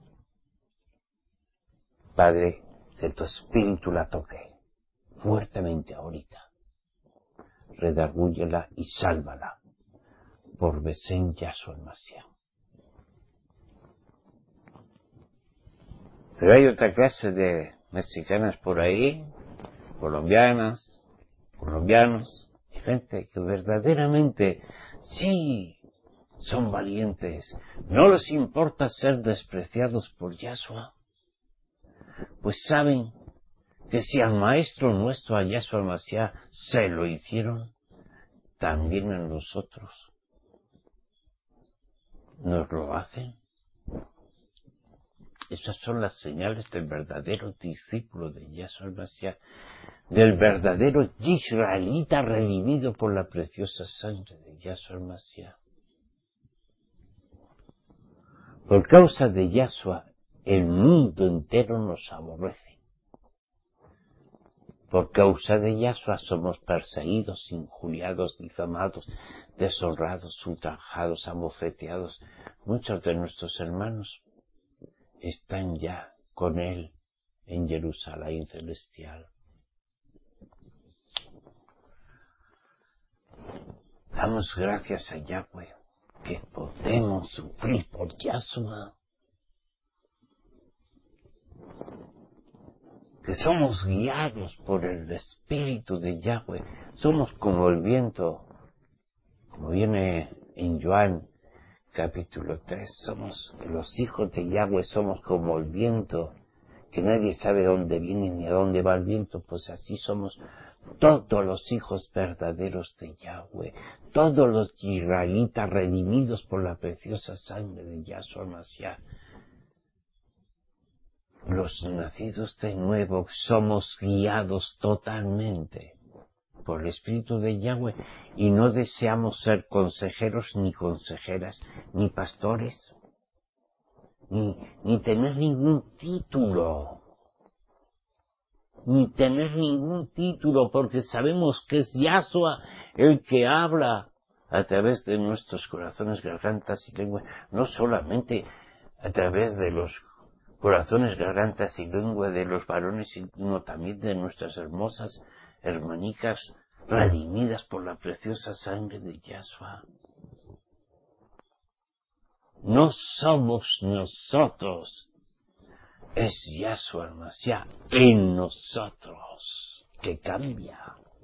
Padre, que tu espíritu la toque fuertemente ahorita. Redargúyela y sálvala por Besén Yahshua el Mashiach. Pero hay otra clase de mexicanas por ahí, colombianos, y gente que verdaderamente sí son valientes. No les importa ser despreciados por Yahshua, pues saben que si al Maestro nuestro, a Yahshua el Mashiach, se lo hicieron, también a nosotros nos lo hacen. Esas son las señales del verdadero discípulo de Yahshua el Mashiach, del verdadero israelita redimido por la preciosa sangre de Yahshua el Mashiach. Por causa de Yahshua, el mundo entero nos aborrece. Por causa de Yahshua somos perseguidos, injuriados, difamados, deshonrados, ultrajados, abofeteados. Muchos de nuestros hermanos están ya con Él en Jerusalén celestial. Damos gracias a Yahweh que podemos sufrir por Yahshua, que somos guiados por el Espíritu de Yahweh. Somos como el viento, como viene en Joan capítulo 3, somos los hijos de Yahweh, somos como el viento, que nadie sabe dónde viene ni a dónde va el viento. Pues así somos todos los hijos verdaderos de Yahweh, todos los israelitas redimidos por la preciosa sangre de Yahshua Mashiach. Los nacidos de nuevo somos guiados totalmente por el Espíritu de Yahweh y no deseamos ser consejeros ni consejeras, ni pastores, ni tener ningún título. Ni tener ningún título, porque sabemos que es Yahshua el que habla a través de nuestros corazones, gargantas y lengua, no solamente a través de los corazones, gargantas y lengua de los varones, sino también de nuestras hermosas hermanicas redimidas por la preciosa sangre de Yahshua. No somos nosotros es Yahshua el-Mashiach en nosotros, que cambia.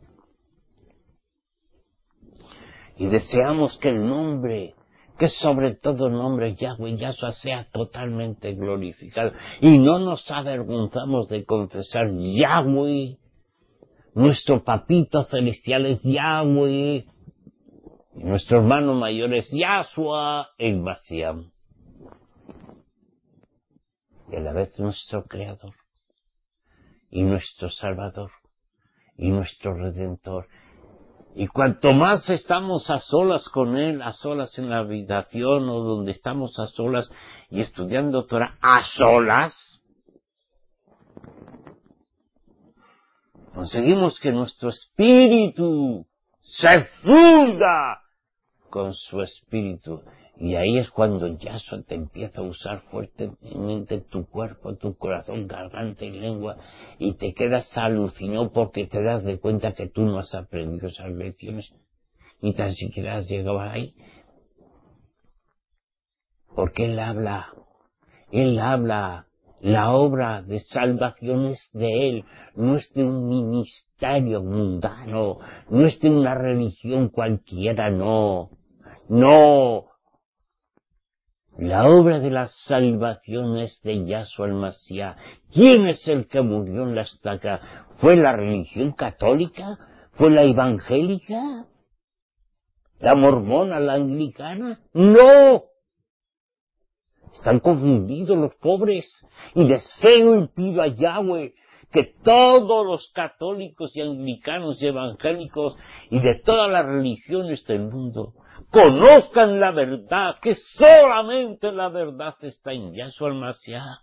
Y deseamos que el nombre, que sobre todo el nombre Yahweh, Yahshua, sea totalmente glorificado. Y no nos avergonzamos de confesar Yahweh, nuestro papito celestial es Yahweh, y nuestro hermano mayor es Yahshua el-Mashiach. Y a la vez nuestro Creador, y nuestro Salvador, y nuestro Redentor. Y cuanto más estamos a solas con Él, a solas en la habitación o donde estamos a solas y estudiando Torah a solas, conseguimos que nuestro espíritu se funda con su espíritu. Y ahí es cuando Yahshua te empieza a usar fuertemente tu cuerpo, tu corazón, garganta y lengua, y te quedas alucinado porque te das de cuenta que tú no has aprendido esas lecciones, ni tan siquiera has llegado ahí. Porque Él habla, la obra de salvación es de Él, no es de un ministerio mundano, no es de una religión cualquiera, no. La obra de la salvación es de Yahshua el-Mashiach. ¿Quién es el que murió en la estaca? ¿Fue la religión católica? ¿Fue la evangélica? ¿La mormona? ¿La anglicana? ¡No! Están confundidos los pobres. Y deseo y pido a Yahweh que todos los católicos y anglicanos y evangélicos y de todas las religiones del mundo conozcan la verdad, que solamente la verdad está en Yahshua el-Mashiach.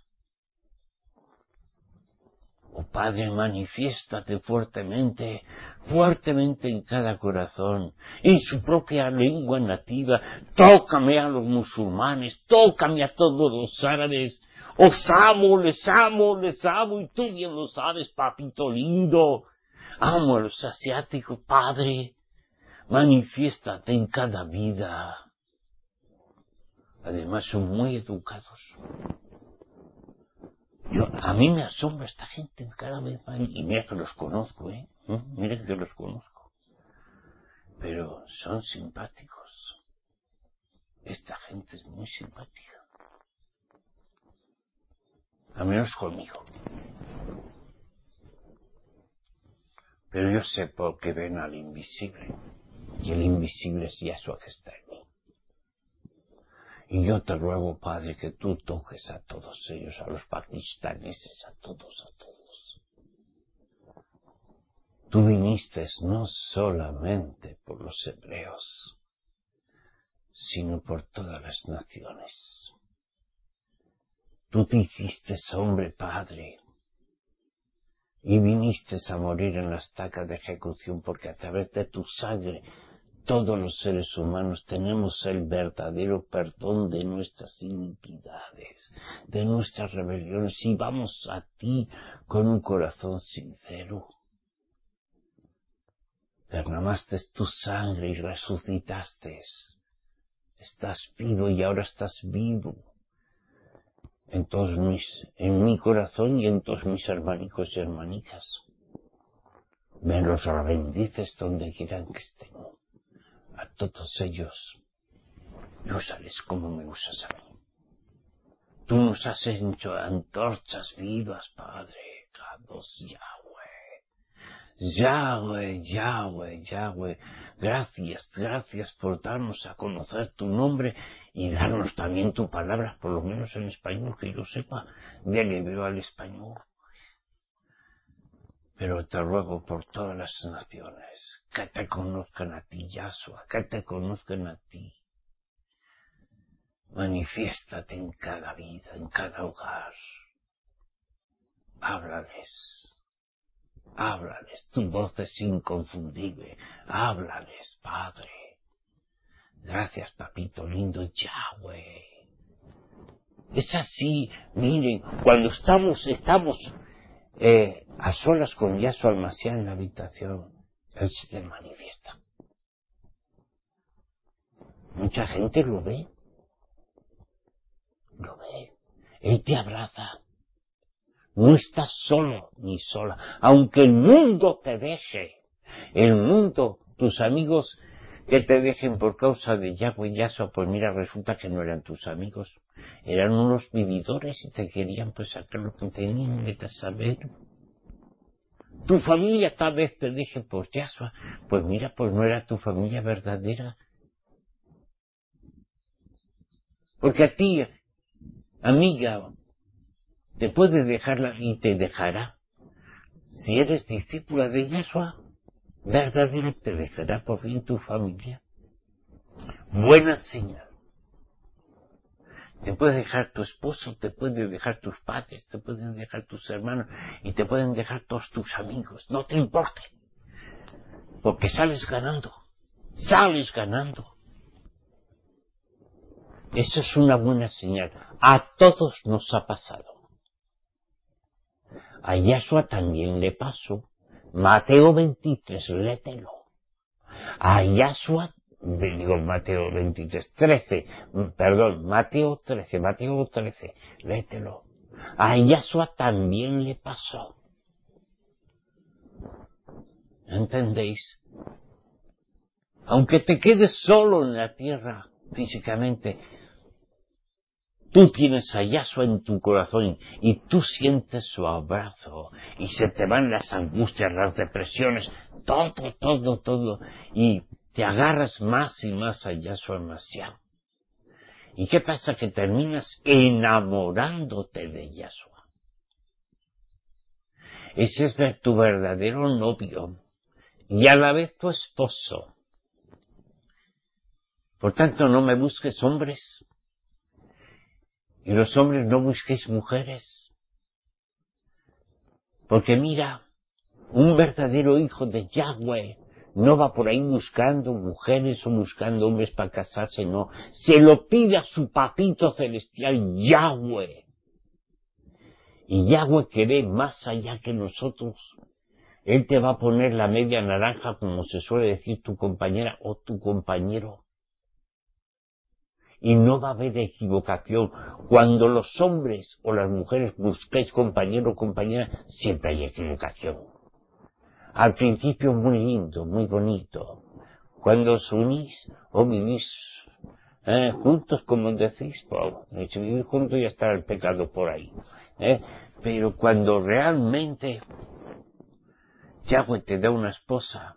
Oh Padre, manifiéstate fuertemente en cada corazón, en su propia lengua nativa. Tócame a los musulmanes, tócame a todos los árabes. Os amo, les amo, y tú bien lo sabes, papito lindo. Amo a los asiáticos, Padre. Manifiéstate en cada vida. Además son muy educados. A mí me asombra esta gente cada vez más. Y mira que los conozco, mira que los conozco. Pero son simpáticos. Esta gente es muy simpática. A menos conmigo. Pero yo sé por qué ven al invisible. Y el invisible es Yahshua que está en mí. Y yo te ruego, Padre, que tú toques a todos ellos, a los pakistaneses, a todos. Tú viniste no solamente por los hebreos, sino por todas las naciones. Tú te hiciste hombre, Padre, y viniste a morir en la estaca de ejecución, porque a través de tu sangre todos los seres humanos tenemos el verdadero perdón de nuestras iniquidades, de nuestras rebeliones, y vamos a ti con un corazón sincero. Derramaste tu sangre y resucitaste. Estás vivo y ahora estás vivo en mi corazón y en todos mis hermanicos y hermanicas. Me los bendices donde quieran que estén. A todos ellos, úsales como me usas a mí. Tú nos has hecho antorchas vivas, Padre, Kadosh Yahweh. Gracias por darnos a conocer tu nombre y darnos también tu palabra, por lo menos en español, que yo sepa, del hebreo al español. Pero te ruego por todas las naciones, que te conozcan a ti, Yahshua, que te conozcan a ti. Manifiéstate en cada vida, en cada hogar. Háblales, tu voz es inconfundible. Háblales, Padre. Gracias, papito lindo, Yahweh. Es así, miren, cuando estamos a solas con Yahshua el-Mashiach en la habitación, Él se le manifiesta. Mucha gente lo ve. Él te abraza. No estás solo ni sola. Aunque el mundo te deje, el mundo, tus amigos que te dejen por causa de Yahweh y Yahshua, pues mira, resulta que no eran tus amigos. Eran unos vividores y te querían pues sacar lo que tenían, vete a saber. Tu familia tal vez te deje por Yahshua, pues mira, pues no era tu familia verdadera. Porque a ti, amiga, te puede dejarla y te dejará. Si eres discípula de Yahshua, verdadera te dejará por fin tu familia. Buena señal. Te puede dejar tu esposo, te puede dejar tus padres, te pueden dejar tus hermanos y te pueden dejar todos tus amigos. No te importe, porque sales ganando. Sales ganando. Eso es una buena señal. A todos nos ha pasado. A Yahshua también le pasó. Mateo 23, lételo. A Yahshua, digo Mateo 23, 13, Mateo 13, lételo. A Yahshua también le pasó. ¿Entendéis? Aunque te quedes solo en la tierra físicamente, tú tienes a Yahshua en tu corazón y tú sientes su abrazo y se te van las angustias, las depresiones, todo, y te agarras más y más a Yahshua Mashiach. ¿Y qué pasa? Que terminas enamorándote de Yahshua. Ese es tu verdadero novio y a la vez tu esposo. Por tanto, no me busques hombres y los hombres no busquéis mujeres. Porque mira, un verdadero hijo de Yahweh no va por ahí buscando mujeres o buscando hombres para casarse, no. Se lo pide a su papito celestial, Yahweh. Y Yahweh que ve más allá que nosotros. Él te va a poner la media naranja, como se suele decir tu compañera o tu compañero. Y no va a haber equivocación. Cuando los hombres o las mujeres busquéis compañero o compañera, siempre hay equivocación. Al principio muy lindo, muy bonito. Cuando os unís o vivís juntos, como decís, pues, si vivís juntos ya está el pecado por ahí. Pero cuando realmente Yahweh te da una esposa,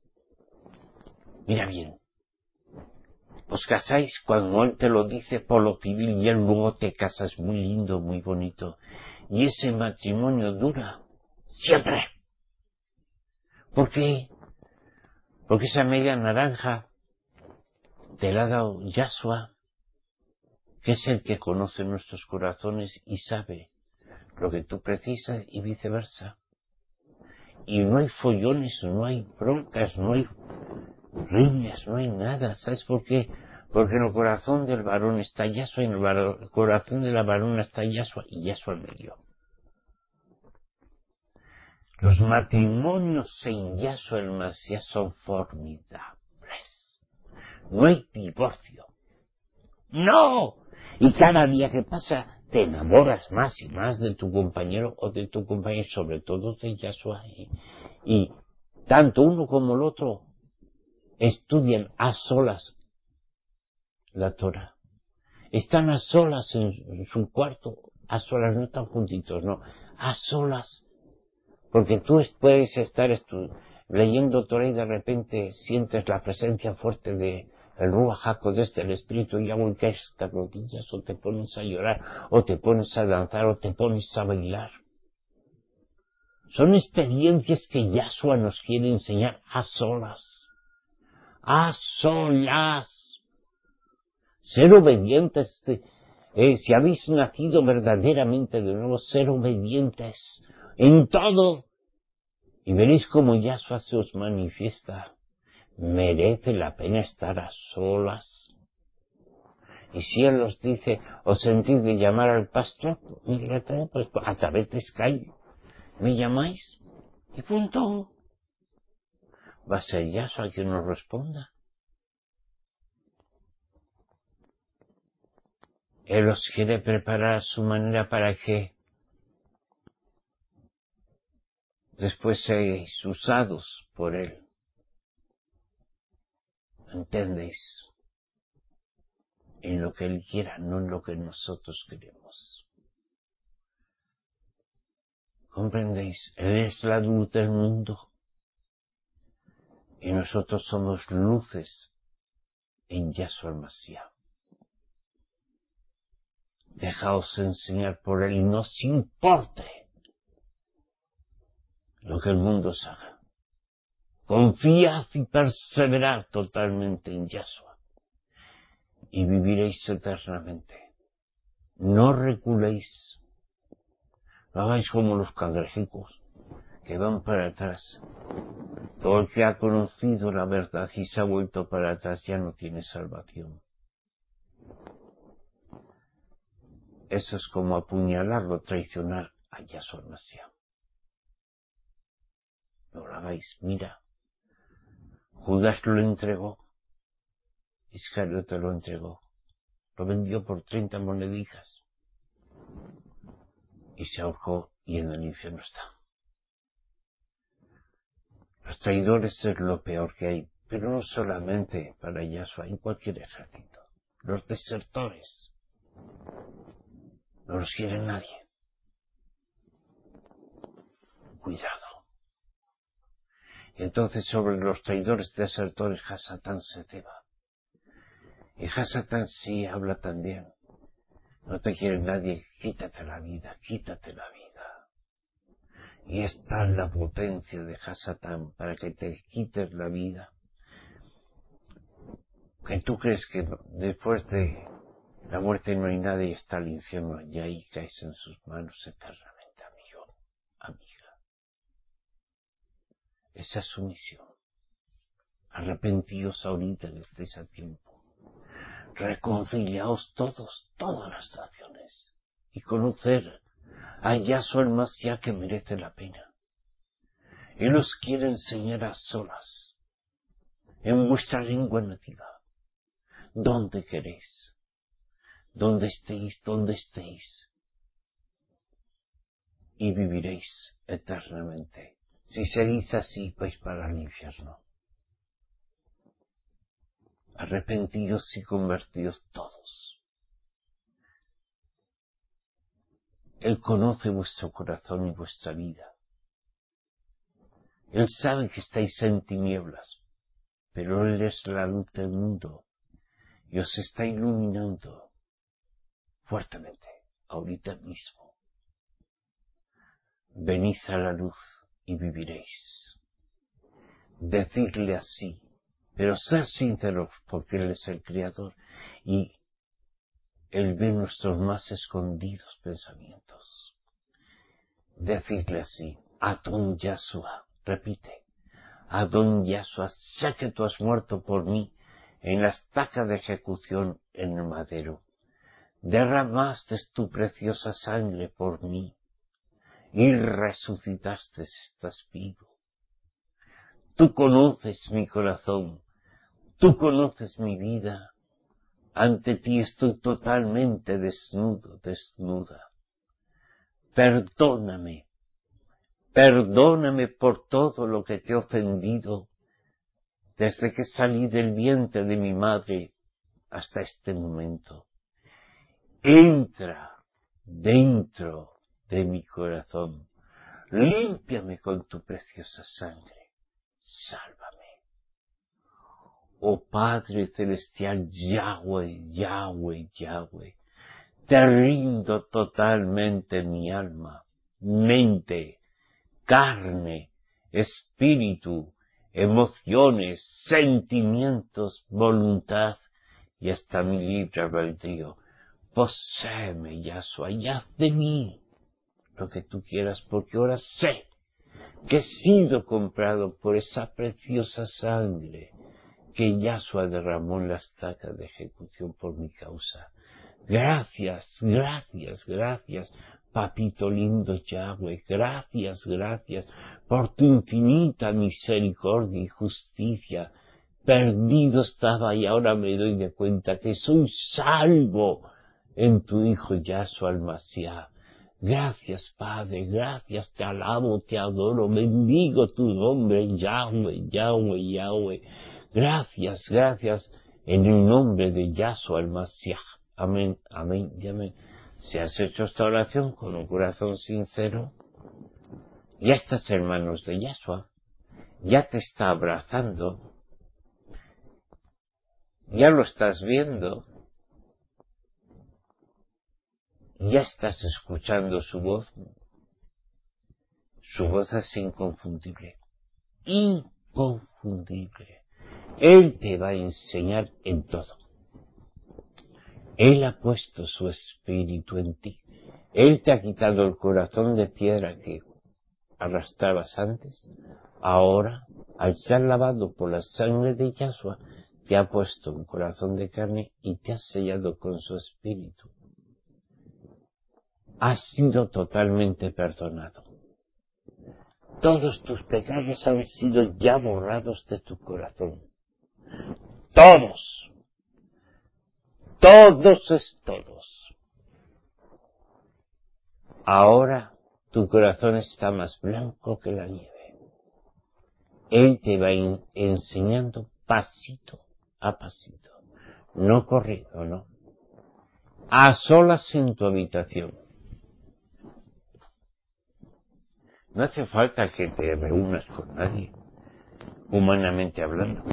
mira bien, os casáis cuando Él te lo dice por lo civil y Él luego te casas muy lindo, muy bonito. Y ese matrimonio dura siempre. ¿Por qué? Porque esa media naranja te la ha dado Yahshua, que es el que conoce nuestros corazones y sabe lo que tú precisas y viceversa. Y no hay follones, no hay broncas, no hay riñas, no hay nada. ¿Sabes por qué? Porque en el corazón del varón está Yahshua y en el corazón de la varona está Yahshua y Yahshua en medio. Los matrimonios en Yahshua el Mashiach son formidables. No hay divorcio. ¡No! Y cada día que pasa te enamoras más y más de tu compañero o de tu compañera, sobre todo de Yahshua. Y tanto uno como el otro estudian a solas la Torah. Están a solas en su cuarto, a solas, no están juntitos, no, a solas. Porque tú puedes estar leyendo Torah y de repente sientes la presencia fuerte de el Ruach HaKodesh del Espíritu Yahweh, que es te rodillas o te pones a llorar o te pones a danzar o te pones a bailar. Son experiencias que Yahshua nos quiere enseñar a solas. A solas. Ser obedientes. Si habéis nacido verdaderamente de nuevo, ser obedientes en todo. Y veréis cómo Yahshua se os manifiesta. Merece la pena estar a solas. Y si Él os dice, os sentís de llamar al pastor, pues a través de Skype, ¿me llamáis? Y punto. Va a ser Yahshua quien nos responda. Él os quiere preparar a su manera para que después seáis usados por Él. ¿Entendéis? En lo que Él quiera, no en lo que nosotros queremos. ¿Comprendéis? Él es la luz del mundo y nosotros somos luces en Yahshua Mashiach. Dejaos enseñar por Él y no os importe lo que el mundo os haga. Confiad y perseverad totalmente en Yahshua y viviréis eternamente. No reculéis. No hagáis como los cangrejicos que van para atrás. Todo el que ha conocido la verdad y se ha vuelto para atrás ya no tiene salvación. Eso es como apuñalarlo, traicionar a Yahshua Mashiach. No lo hagáis, mira. Judas lo entregó. Iscariote lo entregó. Lo vendió por 30 monedijas. Y se ahorcó y en el infierno está. Los traidores es lo peor que hay, pero no solamente para Yahshua, en cualquier ejército. Los desertores. No los quiere nadie. Cuidado. Y entonces sobre los traidores desertores Hasatán se ceba. Y Hasatán sí habla también. No te quiere nadie, quítate la vida, quítate la vida. Y está la potencia de Hasatán para que te quites la vida. Que tú crees que después de la muerte no hay nada y está el infierno, y ahí caes en sus manos eternamente, amigo, amiga. Esa es su misión. Arrepentíos ahorita que estéis a tiempo. Reconciliaos todos, todas las naciones, y conocer a Yahshua el Mashiach que merece la pena. Él os quiere enseñar a solas, en vuestra lengua nativa, donde queréis, donde estéis, y viviréis eternamente. Si seguís así, vais para el infierno. Arrepentidos y convertidos todos. Él conoce vuestro corazón y vuestra vida. Él sabe que estáis en tinieblas, pero Él es la luz del mundo y os está iluminando fuertemente, ahorita mismo. Venid a la luz y viviréis. Decidle así, pero ser sinceros, porque Él es el Creador y Él ve nuestros más escondidos pensamientos. Decidle así, Adón Yahshua, repite, Adón Yahshua, sé que tú has muerto por mí en la estaca de ejecución en el madero. Derramaste tu preciosa sangre por mí y resucitaste, estás vivo. Tú conoces mi corazón, tú conoces mi vida. Ante ti estoy totalmente desnudo, desnuda. Perdóname, perdóname por todo lo que te he ofendido desde que salí del vientre de mi madre hasta este momento. Entra dentro de mi corazón, límpiame con tu preciosa sangre, sálvame. Oh Padre Celestial, Yahweh, Yahweh, Yahweh, te rindo totalmente mi alma, mente, carne, espíritu, emociones, sentimientos, voluntad y hasta mi libre albedrío. Poséeme, Yahshua, y haz de mí lo que tú quieras, porque ahora sé que he sido comprado por esa preciosa sangre que Yahshua derramó en la estaca de ejecución por mi causa. Gracias, gracias, gracias, papito lindo Yahweh, gracias, gracias por tu infinita misericordia y justicia. Perdido estaba y ahora me doy de cuenta que soy salvo en tu Hijo Yahshua el Mashiach. Gracias, Padre, gracias, te alabo, te adoro, bendigo tu nombre, Yahweh, Yahweh, Yahweh. Gracias, gracias, en el nombre de Yahshua el Mashiach. Amén, amén y amén. Si has hecho esta oración con un corazón sincero, ya estás en manos de Yahshua, ya te está abrazando, ya lo estás viendo, ya estás escuchando su voz. Su voz es inconfundible, inconfundible. Él te va a enseñar en todo. Él ha puesto su espíritu en ti. Él te ha quitado el corazón de piedra que arrastrabas antes. Ahora, al ser lavado por la sangre de Yahshua, te ha puesto un corazón de carne y te ha sellado con su espíritu. Has sido totalmente perdonado. Todos tus pecados han sido ya borrados de tu corazón. Todos. Todos es todos. Ahora tu corazón está más blanco que la nieve. Él te va enseñando pasito a pasito. No corriendo, no. A solas en tu habitación. No hace falta que te reúnas con nadie, humanamente hablando.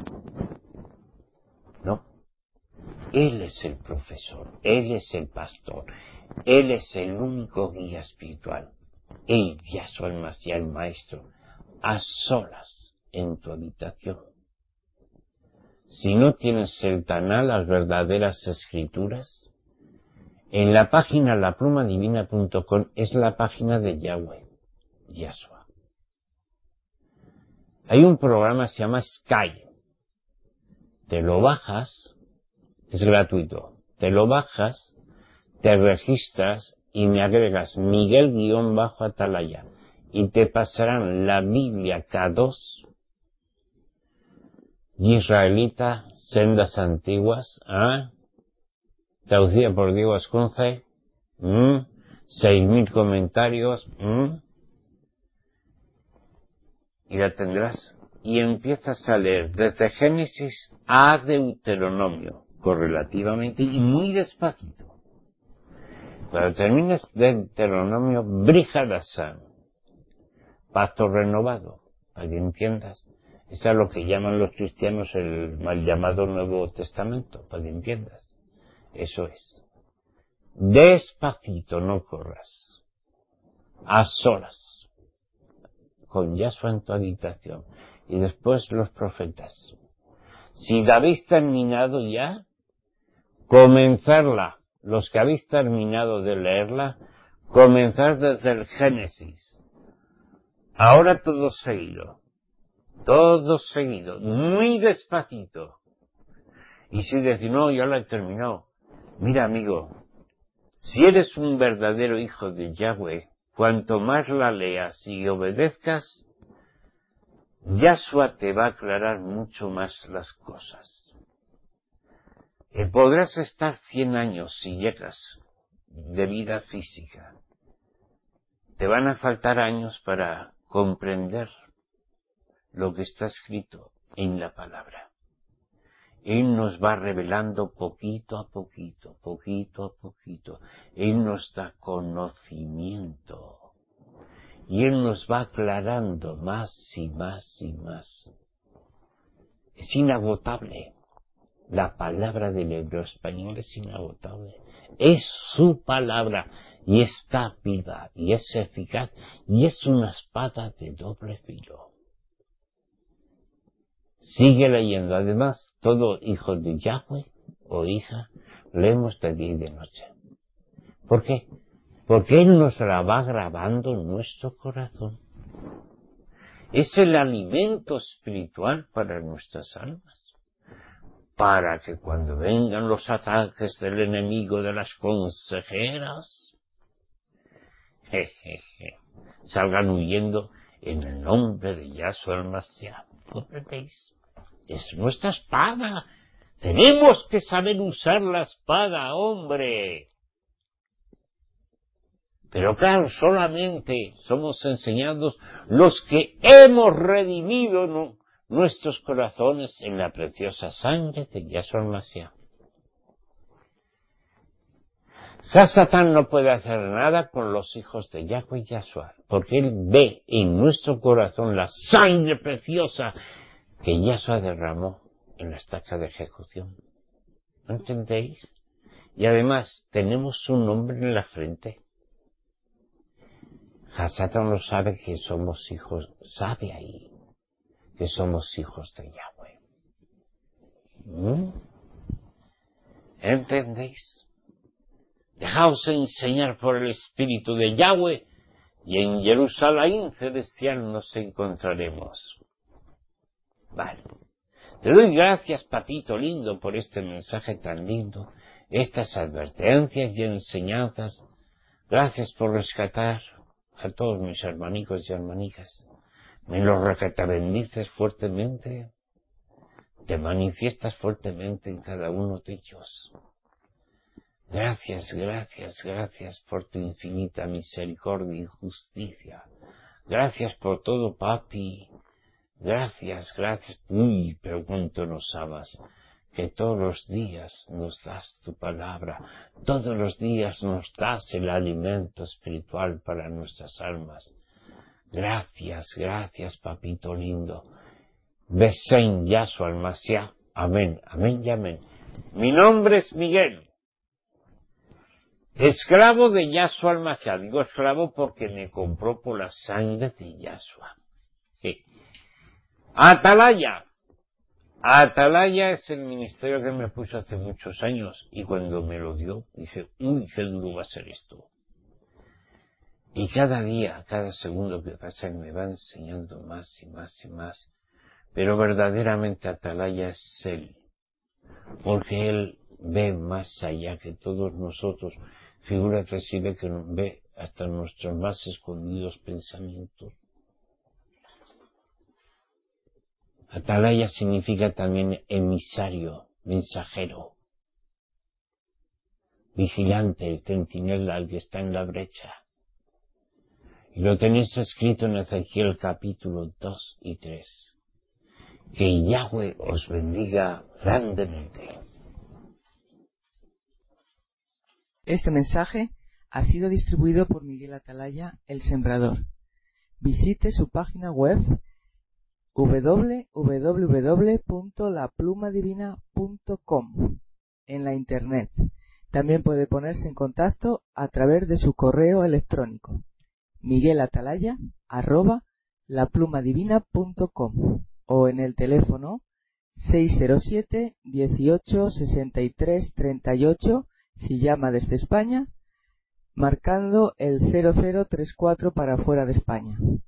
No. Él es el profesor, Él es el pastor, Él es el único guía espiritual. Él, Yahshua el Mashiach, el Maestro, a solas en tu habitación. Si no tienes cercana las verdaderas escrituras, en la página laplumadivina.com es la página de Yahweh, Yahshua. Hay un programa que se llama Sky. Te lo bajas, es gratuito. Te lo bajas, te registras y me agregas Miguel-Atalaya y te pasarán la Biblia K2, israelita, sendas antiguas, traducida por Diego Ascunce, 6.000 comentarios, y la tendrás. Y empiezas a leer desde Génesis a Deuteronomio, correlativamente y muy despacito. Cuando termines Deuteronomio, Brihadasan, pacto renovado, para que entiendas. Eso es lo que llaman los cristianos el mal llamado Nuevo Testamento, para que entiendas. Eso es. Despacito, no corras. A solas. Con Yahshua en tu habitación. Y después los profetas. Si habéis terminado ya, comenzarla. Los que habéis terminado de leerla, comenzar desde el Génesis. Ahora todo seguido. Todo seguido. Muy despacito. Y si decís, no, ya la he terminado. Mira, amigo, si eres un verdadero hijo de Yahweh, cuanto más la leas y obedezcas, Yahshua te va a aclarar mucho más las cosas. Podrás estar 100 años si llegas de vida física. Te van a faltar años para comprender lo que está escrito en la palabra. Él nos va revelando poquito a poquito, poquito a poquito. Él nos da conocimiento. Y Él nos va aclarando más y más y más. Es inagotable. La palabra del hebreo español es inagotable. Es su palabra y está viva y es eficaz y es una espada de doble filo. Sigue leyendo. Además, todo hijo de Yahweh o hija, leemos de día y de noche. ¿Por qué? Porque Él nos la va grabando en nuestro corazón. Es el alimento espiritual para nuestras almas. Para que cuando vengan los ataques del enemigo de las consejeras, salgan huyendo en el nombre de Yahshua el Mashiach. ¿Comprendéis? Es nuestra espada. Tenemos que saber usar la espada, hombre. Pero claro, solamente somos enseñados los que hemos redimido nuestros corazones en la preciosa sangre de Yahshua Mashiach. Satán no puede hacer nada con los hijos de Yahweh y Yahshua, porque él ve en nuestro corazón la sangre preciosa que Yahshua derramó en la estaca de ejecución. ¿No entendéis? Y además tenemos su nombre en la frente. Satán no sabe que somos hijos, sabe ahí que somos hijos de Yahweh. ¿Entendéis? Dejaos enseñar por el Espíritu de Yahweh y en Jerusalén celestial nos encontraremos. Vale. Te doy gracias, papito lindo, por este mensaje tan lindo, estas advertencias y enseñanzas. Gracias por rescatar a todos mis hermanicos y hermanicas. Me los bendices fuertemente, te manifiestas fuertemente en cada uno de ellos. Gracias, gracias, gracias por tu infinita misericordia y justicia. Gracias por todo, papi. Gracias, gracias. Uy, pero cuánto nos amas. Que todos los días nos das tu palabra. Todos los días nos das el alimento espiritual para nuestras almas. Gracias, gracias, papito lindo. Besen Yahshua Mashiach. Amén, amén y amén. Mi nombre es Miguel. Esclavo de Yahshua Mashiach. Digo esclavo porque me compró por la sangre de Yahshua. Sí. Atalaya. Atalaya es el ministerio que me puso hace muchos años y cuando me lo dio dije, uy, qué duro va a ser esto. Y cada día, cada segundo que pasa me va enseñando más y más y más. Pero verdaderamente Atalaya es Él, porque Él ve más allá que todos nosotros. Figúrate si ve que ve hasta nuestros más escondidos pensamientos. Atalaya significa también emisario, mensajero, vigilante, el centinela, el que está en la brecha. Y lo tenéis escrito en Ezequiel capítulo 2 y 3. Que Yahweh os bendiga grandemente. Este mensaje ha sido distribuido por Miguel Atalaya, el Sembrador. Visite su página web www.laplumadivina.com en la internet. También puede ponerse en contacto a través de su correo electrónico miguelatalaya@laplumadivina.com o en el teléfono 607 18 63 38 si llama desde España, marcando el 0034 para fuera de España.